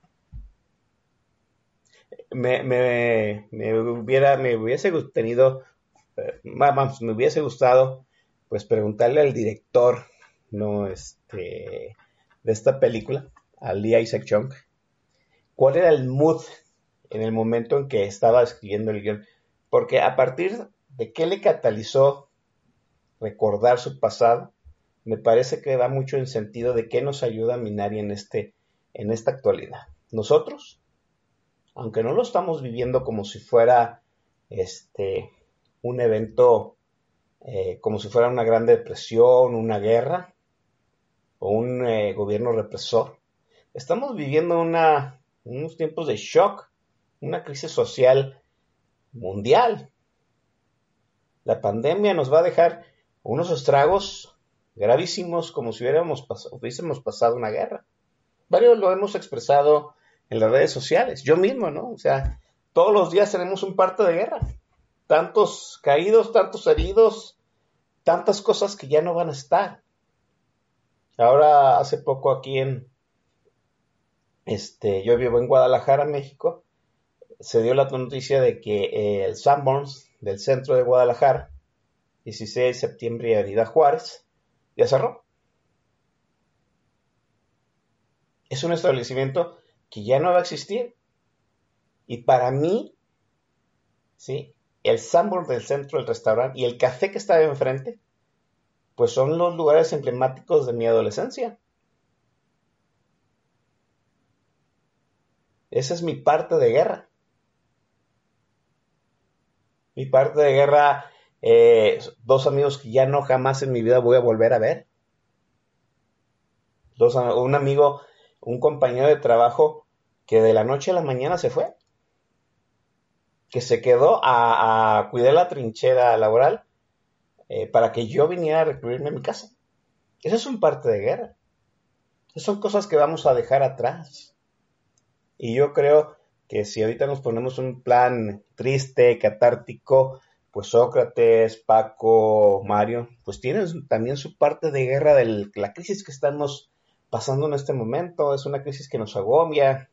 Me, me, me hubiera, me hubiese tenido, vamos, me hubiese gustado, pues preguntarle al director, no, este, de esta película, a Lee Isaac Chung, cuál era el mood en el momento en que estaba escribiendo el guión, porque a partir de qué le catalizó recordar su pasado, me parece que va mucho en sentido de qué nos ayuda a Minari en este, en esta actualidad. Nosotros, aunque no lo estamos viviendo como si fuera este, un evento, eh, como si fuera una gran depresión, una guerra o un eh, gobierno represor, estamos viviendo una, unos tiempos de shock, una crisis social mundial. La pandemia nos va a dejar unos estragos gravísimos como si hubiéramos pas- hubiésemos pasado una guerra. Varios lo hemos expresado en las redes sociales, yo mismo, ¿no? O sea, todos los días tenemos un parte de guerra. Tantos caídos, tantos heridos, tantas cosas que ya no van a estar. Ahora, hace poco aquí en, este, yo vivo en Guadalajara, México, se dio la noticia de que eh, el Sanborns del centro de Guadalajara, dieciséis de septiembre y Avenida Juárez, ya cerró. Es un establecimiento que ya no va a existir. Y para mí, ¿sí? El Sanborns del centro del restaurante y el café que estaba enfrente, pues son los lugares emblemáticos de mi adolescencia. Esa es mi parte de guerra. Mi parte de guerra, eh, dos amigos que ya no jamás en mi vida voy a volver a ver. Dos, un amigo, un compañero de trabajo que de la noche a la mañana se fue. que se quedó a, a cuidar la trinchera laboral eh, para que yo viniera a recluirme en mi casa. Eso es un parte de guerra. Esas son cosas que vamos a dejar atrás. Y yo creo que si ahorita nos ponemos un plan triste, catártico, pues Sócrates, Paco, Mario, pues tienen también su parte de guerra de la crisis que estamos pasando en este momento. Es una crisis que nos agobia.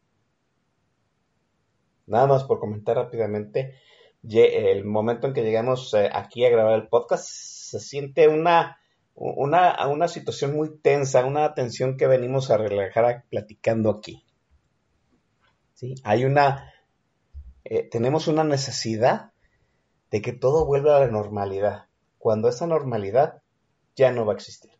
Nada más por comentar rápidamente, el momento en que llegamos aquí a grabar el podcast, se siente una, una, una situación muy tensa, una tensión que venimos a relajar platicando aquí. ¿Sí? Hay una, eh, tenemos una necesidad de que todo vuelva a la normalidad, cuando esa normalidad ya no va a existir.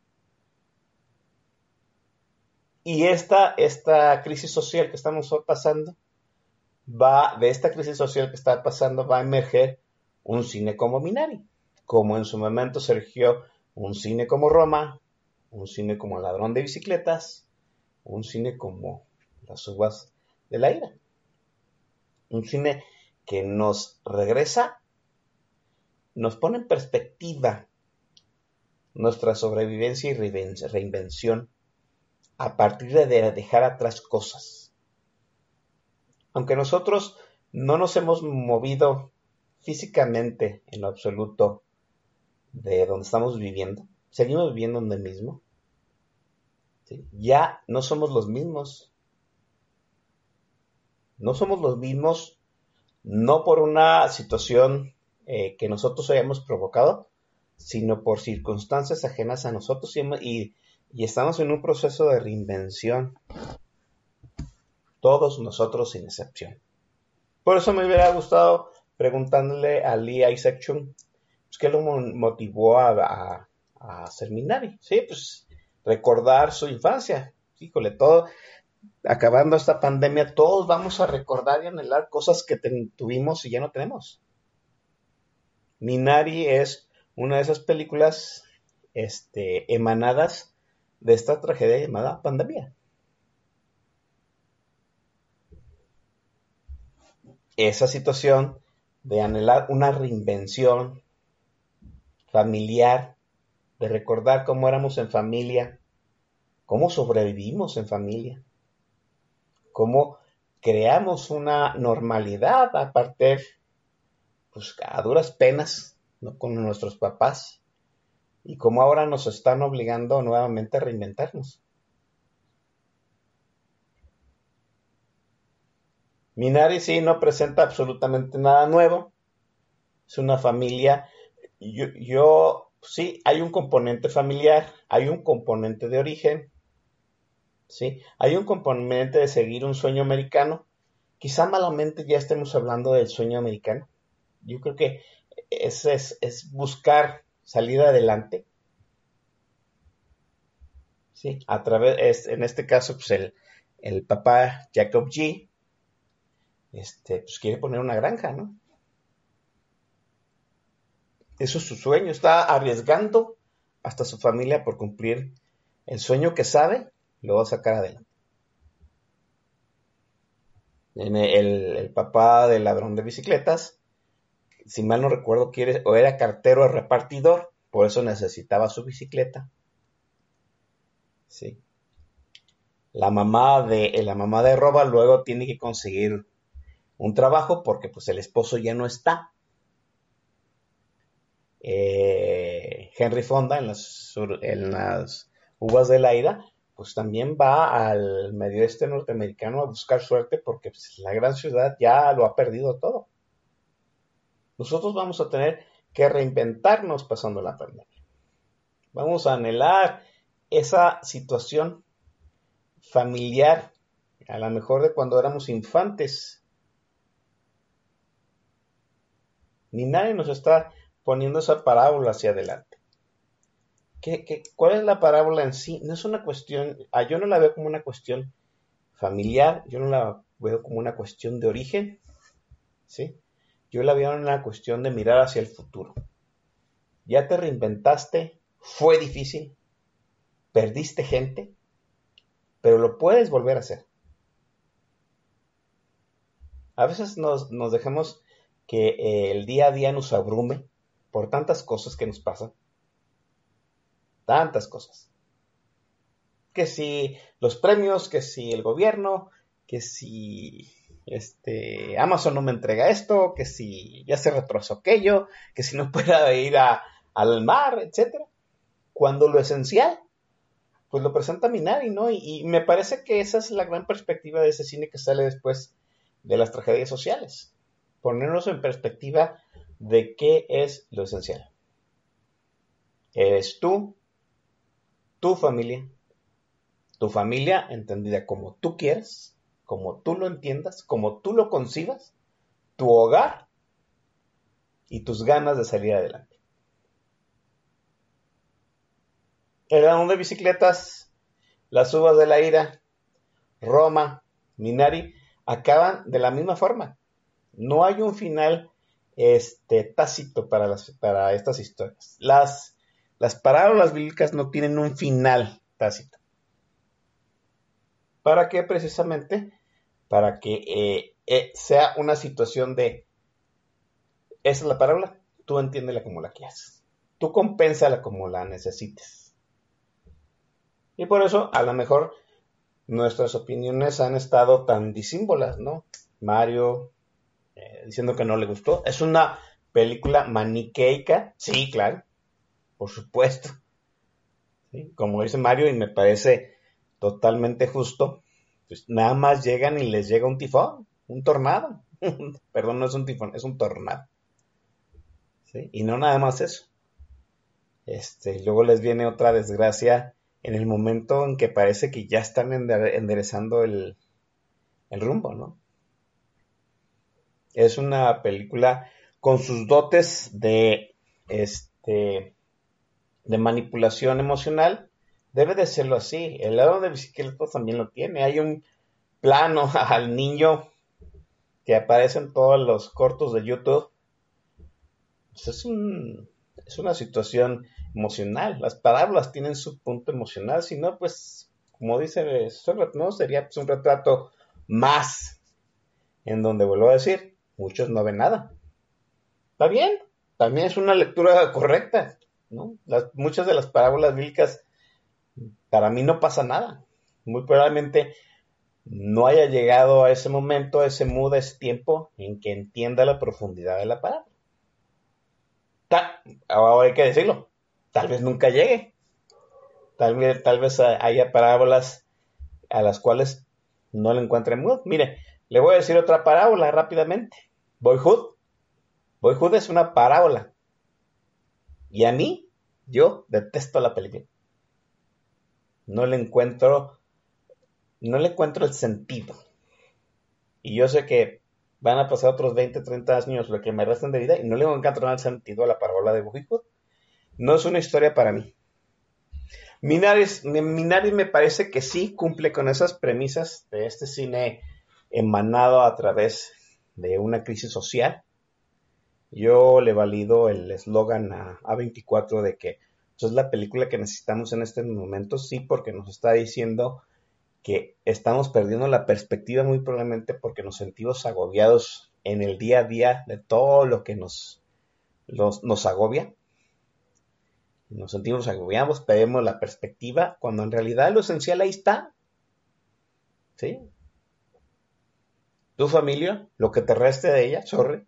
Y esta, esta crisis social que estamos pasando, va, de esta crisis social que está pasando, va a emerger un cine como Minari, como en su momento surgió un cine como Roma, un cine como El ladrón de bicicletas, un cine como Las uvas de la ira. Un cine que nos regresa, nos pone en perspectiva nuestra sobrevivencia y reinvención a partir de dejar atrás cosas. Aunque nosotros no nos hemos movido físicamente en lo absoluto de donde estamos viviendo, seguimos viviendo donde mismo. ¿Sí? Ya no somos los mismos. No somos los mismos, no por una situación eh, que nosotros hayamos provocado, sino por circunstancias ajenas a nosotros y, y, y estamos en un proceso de reinvención. Todos nosotros sin excepción. Por eso me hubiera gustado preguntándole a Lee Isaac Chung, pues, ¿qué lo motivó a, a, a hacer Minari? Sí, pues recordar su infancia. Híjole, todo, acabando esta pandemia, todos vamos a recordar y anhelar cosas que ten, tuvimos y ya no tenemos. Minari es una de esas películas este, emanadas de esta tragedia llamada pandemia. Esa situación de anhelar una reinvención familiar, de recordar cómo éramos en familia, cómo sobrevivimos en familia, cómo creamos una normalidad a partir, pues a duras penas, ¿no? Con nuestros papás, y cómo ahora nos están obligando nuevamente a reinventarnos. Minari sí no presenta absolutamente nada nuevo. Es una familia. Yo, yo sí, hay un componente familiar, hay un componente de origen, sí, hay un componente de seguir un sueño americano. Quizá malamente ya estemos hablando del sueño americano. Yo creo que es, es, es buscar salir adelante. Sí, a través, es, en este caso, pues el, el papá Jacob G. Este, pues quiere poner una granja, ¿no? Eso es su sueño, está arriesgando hasta su familia por cumplir el sueño que sabe, lo va a sacar adelante. El, el, el papá del ladrón de bicicletas, si mal no recuerdo, quiere, o era cartero o repartidor, por eso necesitaba su bicicleta. Sí. La mamá de, la mamá de Roba luego tiene que conseguir un trabajo porque pues el esposo ya no está. Eh, Henry Fonda en las, en las uvas de la ira, pues también va al medio oeste norteamericano a buscar suerte porque pues, la gran ciudad ya lo ha perdido todo. Nosotros vamos a tener que reinventarnos pasando la pandemia. Vamos a anhelar esa situación familiar, a lo mejor de cuando éramos infantes. Ni nadie nos está poniendo esa parábola hacia adelante. ¿Qué, qué, ¿Cuál es la parábola en sí? No es una cuestión, yo no la veo como una cuestión familiar, yo no la veo como una cuestión de origen, ¿sí? Yo la veo en una cuestión de mirar hacia el futuro. Ya te reinventaste, fue difícil, perdiste gente, pero lo puedes volver a hacer. A veces nos, nos dejamos que eh, el día a día nos abrume por tantas cosas que nos pasan. Tantas cosas. Que si los premios, que si el gobierno, que si este Amazon no me entrega esto, que si ya se retrasó aquello, que si no pueda ir a, al mar, etcétera. Cuando lo esencial, pues lo presenta Minari, ¿no? Y, y me parece que esa es la gran perspectiva de ese cine que sale después de las tragedias sociales. Ponernos en perspectiva de qué es lo esencial. Eres tú, tu familia, tu familia entendida como tú quieras, como tú lo entiendas, como tú lo concibas, tu hogar y tus ganas de salir adelante. El ladrón de bicicletas, Las uvas de la ira, Roma, Minari, acaban de la misma forma. No hay un final este, tácito para, las, para estas historias. Las, las parábolas bíblicas no tienen un final tácito. ¿Para qué? Precisamente para que eh, eh, sea una situación de, esa es la parábola, tú entiéndela como la quieras. Tú compénsala como la necesites. Y por eso, a lo mejor, nuestras opiniones han estado tan disímbolas, ¿no? Mario eh, diciendo que no le gustó. ¿Es una película maniqueica? Sí, claro. Por supuesto. ¿Sí? Como dice Mario, y me parece totalmente justo, pues nada más llegan y les llega un tifón, un tornado. Perdón, no es un tifón, es un tornado. ¿Sí? Y no nada más eso. Este, luego les viene otra desgracia en el momento en que parece que ya están ende- enderezando el, el rumbo, ¿no? Es una película con sus dotes de, este, de manipulación emocional. Debe de serlo así. El lado de bicicletas también lo tiene. Hay un plano al niño que aparece en todos los cortos de YouTube. Pues es, un, es una situación emocional. Las parábolas tienen su punto emocional. Si no, pues, como dice Sócrates, no sería pues, un retrato más en donde, vuelvo a decir, muchos no ven nada. Está bien, también es una lectura correcta, ¿no? Las, muchas de las parábolas bíblicas, para mí no pasa nada. Muy probablemente no haya llegado a ese momento, a ese mood, a ese tiempo en que entienda la profundidad de la parábola. Ta- ahora hay que decirlo, tal vez nunca llegue. Tal vez, tal vez haya parábolas a las cuales no le encuentre mood. Mire, le voy a decir otra parábola rápidamente. Boyhood. Boyhood es una parábola. Y a mí, yo detesto la película. No le encuentro, no le encuentro el sentido. Y yo sé que van a pasar otros veinte, treinta años, lo que me restan de vida, y no le encuentro nada de sentido a la parábola de Boyhood. No es una historia para mí. Minari, Minari me parece que sí cumple con esas premisas de este cine emanado a través de una crisis social. Yo le valido el eslogan a A veinticuatro de que pues, es la película que necesitamos en este momento, sí, porque nos está diciendo que estamos perdiendo la perspectiva muy probablemente porque nos sentimos agobiados en el día a día de todo lo que nos, los, nos agobia. Nos sentimos agobiados, perdemos la perspectiva, cuando en realidad lo esencial ahí está. ¿Sí? Tu familia, lo que te reste de ella, sorry.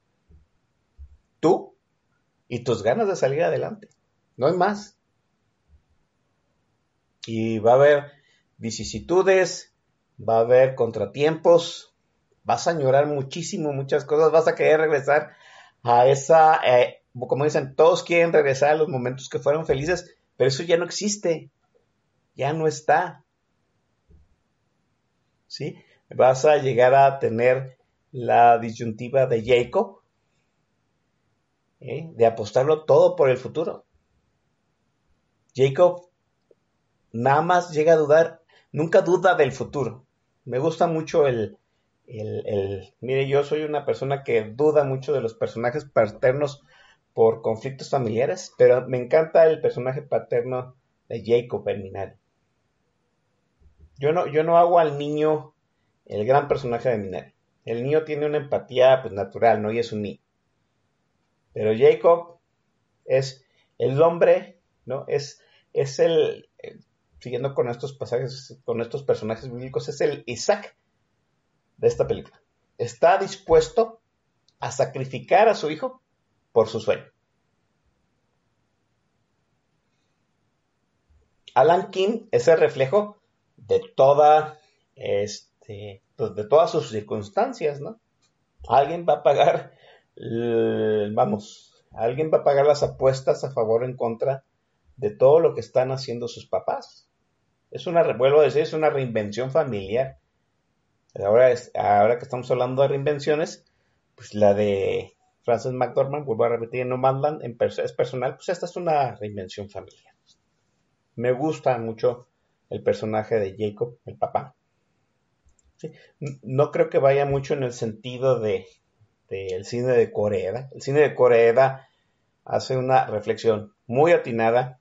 Tú y tus ganas de salir adelante. No hay más. Y va a haber vicisitudes, va a haber contratiempos, vas a añorar muchísimo muchas cosas, vas a querer regresar a esa, eh, como dicen, todos quieren regresar a los momentos que fueron felices, pero eso ya no existe, ya no está. ¿Sí? Vas a llegar a tener la disyuntiva de Jacob, ¿eh? de apostarlo todo por el futuro. Jacob nada más llega a dudar, nunca duda del futuro. Me gusta mucho el, el, el, mire, yo soy una persona que duda mucho de los personajes paternos por conflictos familiares, pero me encanta el personaje paterno de Jacob en Minari. Yo no, yo no hago al niño el gran personaje de Minari. El niño tiene una empatía pues natural, ¿no? Y es un niño. Pero Jacob es el hombre, ¿no? Es, es el, el, siguiendo con estos pasajes, con estos personajes bíblicos, es el Isaac de esta película. Está dispuesto a sacrificar a su hijo por su sueño. Alan King es el reflejo de toda, este, pues de todas sus circunstancias, ¿no? Alguien va a pagar, vamos, alguien va a pagar las apuestas a favor o en contra de todo lo que están haciendo sus papás. Es una, vuelvo a decir, es una reinvención familiar. Ahora, es, ahora que estamos hablando de reinvenciones, pues la de Frances McDormand, vuelvo a repetir, en Nomadland, en pers- es personal, pues esta es una reinvención familiar. Me gusta mucho el personaje de Jacob, el papá. Sí, no creo que vaya mucho en el sentido de, de el cine de Koreeda. El cine de Koreeda hace una reflexión muy atinada,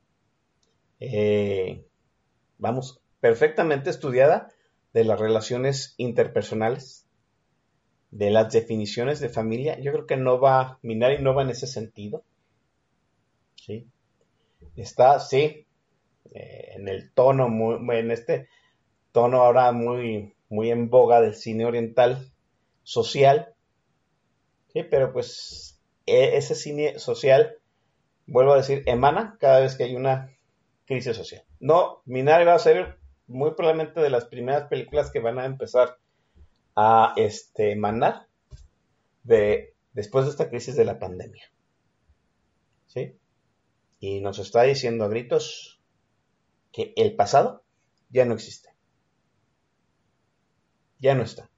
eh, vamos, perfectamente estudiada de las relaciones interpersonales, de las definiciones de familia. Yo creo que no va, Minari no va en ese sentido. Sí. Está, sí, eh, en el tono, muy, en este tono ahora muy, muy en boga del cine oriental social. Sí, pero pues e- ese cine social, vuelvo a decir, emana cada vez que hay una crisis social. No, Minari va a ser muy probablemente de las primeras películas que van a empezar a este, emanar de, después de esta crisis de la pandemia. ¿Sí? Y nos está diciendo a gritos que el pasado ya no existe. Ya no está.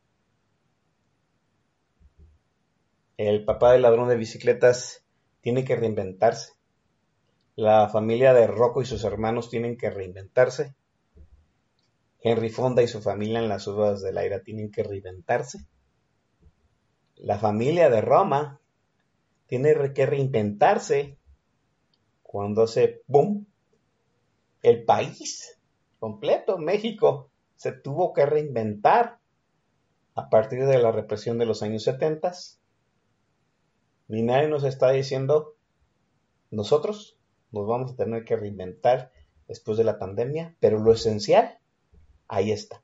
El papá del ladrón de bicicletas tiene que reinventarse. La familia de Rocco y sus hermanos tienen que reinventarse. Henry Fonda y su familia en las uvas del aire tienen que reinventarse. La familia de Roma tiene que reinventarse cuando hace boom. El país completo, México, se tuvo que reinventar a partir de la represión de los años setenta. Minari nos está diciendo, nosotros nos vamos a tener que reinventar después de la pandemia, pero lo esencial, ahí está.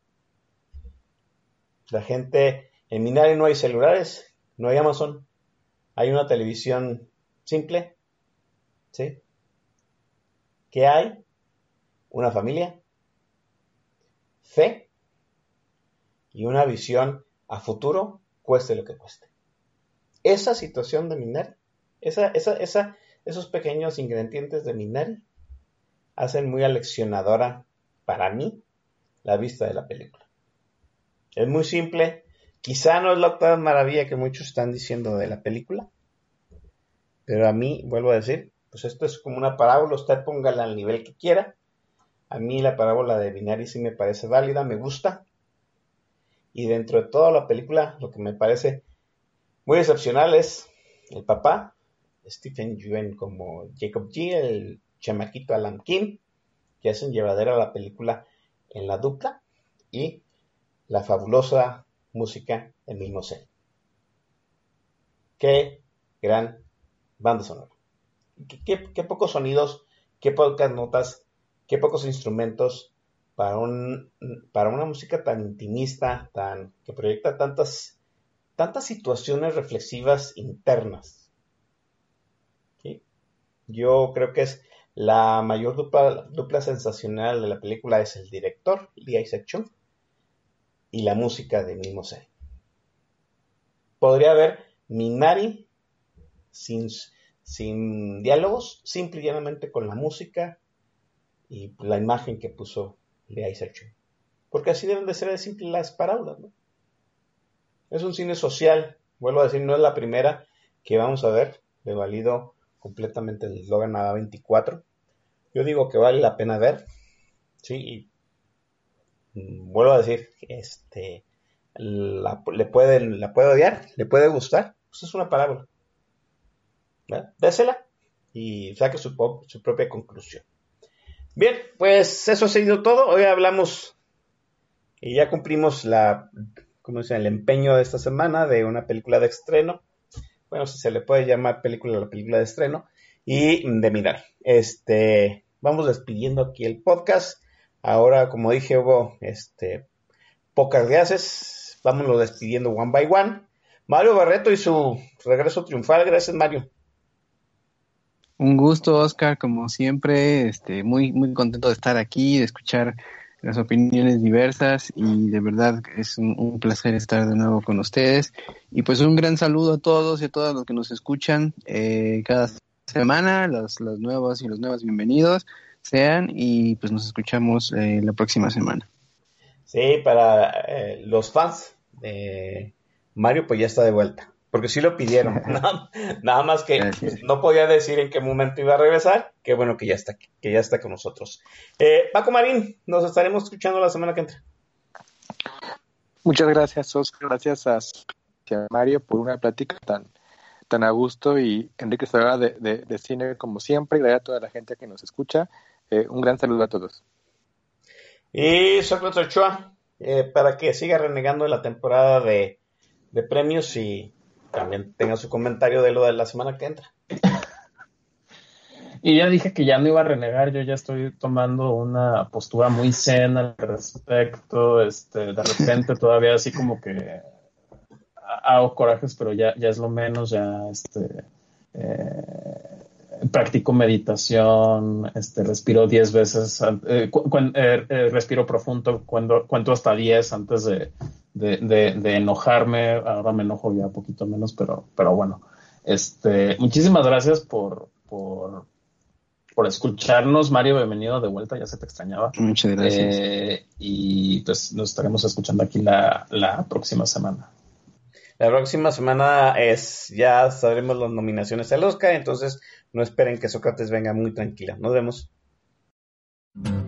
La gente, en Minari no hay celulares, no hay Amazon, hay una televisión simple, ¿sí? ¿Qué hay? Una familia, fe y una visión a futuro, cueste lo que cueste. Esa situación de Minari, esa, esa, esa, esos pequeños ingredientes de Minari hacen muy aleccionadora para mí la vista de la película. Es muy simple, quizá no es la octava maravilla que muchos están diciendo de la película, pero a mí, vuelvo a decir, pues esto es como una parábola, usted póngala al nivel que quiera. A mí la parábola de Minari sí me parece válida, me gusta. Y dentro de toda la película, lo que me parece muy excepcional es el papá, Stephen Yeun como Jacob G, el chamaquito Alan Kim, que hacen llevadera la película en la dupla, y la fabulosa música de Mil Mosel. Qué gran banda sonora. Qué, qué, qué pocos sonidos, qué pocas notas, qué pocos instrumentos para, un, para una música tan intimista, tan, que proyecta tantas, tantas situaciones reflexivas internas. ¿Sí? Yo creo que es la mayor dupla, dupla sensacional de la película es el director, Lee Isaac-Chung, y la música de Mil Mosel. Podría haber Minari sin, sin diálogos, simple y llanamente con la música y la imagen que puso Lee Isaac-Chung. Porque así deben de ser de simples las parábolas, ¿no? Es un cine social, vuelvo a decir, no es la primera que vamos a ver, le valido completamente el eslogan A veinticuatro. Yo digo que vale la pena ver, sí, y vuelvo a decir, este, la, le puede, la puede odiar, le puede gustar, pues es una parábola. ¿Verdad? Désela y saque su, su propia conclusión. Bien, pues eso ha sido todo. Hoy hablamos y ya cumplimos la como dicen, el empeño de esta semana de una película de estreno. Bueno, si se le puede llamar película a la película de estreno. Y de mirar. Este, vamos despidiendo aquí el podcast. Ahora, como dije, hubo este, pocas gracias. Vámonos despidiendo one by one. Mario Barreto y su regreso triunfal. Gracias, Mario. Un gusto, Oscar, como siempre. Este, muy, muy contento de estar aquí, de escuchar las opiniones diversas y de verdad es un, un placer estar de nuevo con ustedes. Y pues un gran saludo a todos y a todas los que nos escuchan eh, cada semana, los, los nuevos y los nuevos bienvenidos sean y pues nos escuchamos eh, la próxima semana. Sí, para eh, los fans de Mario pues ya está de vuelta, porque sí lo pidieron, nada, nada más que pues, no podía decir en qué momento iba a regresar. Qué bueno que ya está, que ya está con nosotros. Eh, Paco Marín, nos estaremos escuchando la semana que entra. Muchas gracias, Oscar, gracias a, a Mario por una plática tan tan a gusto y enriquecedora de, de, de cine como siempre, y gracias a toda la gente que nos escucha. Eh, un gran saludo a todos. Y Sócrates Ochoa, eh, para que siga renegando en la temporada de, de premios y también tenga su comentario de lo de la semana que entra. Y ya dije que ya no iba a renegar, yo ya estoy tomando una postura muy zen al respecto, este, de repente todavía así como que hago corajes, pero ya, ya es lo menos, ya este eh, practico meditación, este respiro diez veces, eh, cu- cu- eh, eh, respiro profundo, cuando, cuento hasta diez antes de, de, de, de enojarme. Ahora me enojo ya un poquito menos, pero, pero bueno, este, muchísimas gracias por, por, por escucharnos, Mario, bienvenido de vuelta, ya se te extrañaba. Muchas gracias. Eh, y pues nos estaremos escuchando aquí la, la próxima semana. La próxima semana es, ya sabremos las nominaciones al Oscar, entonces no esperen que Sócrates venga muy tranquila. Nos vemos.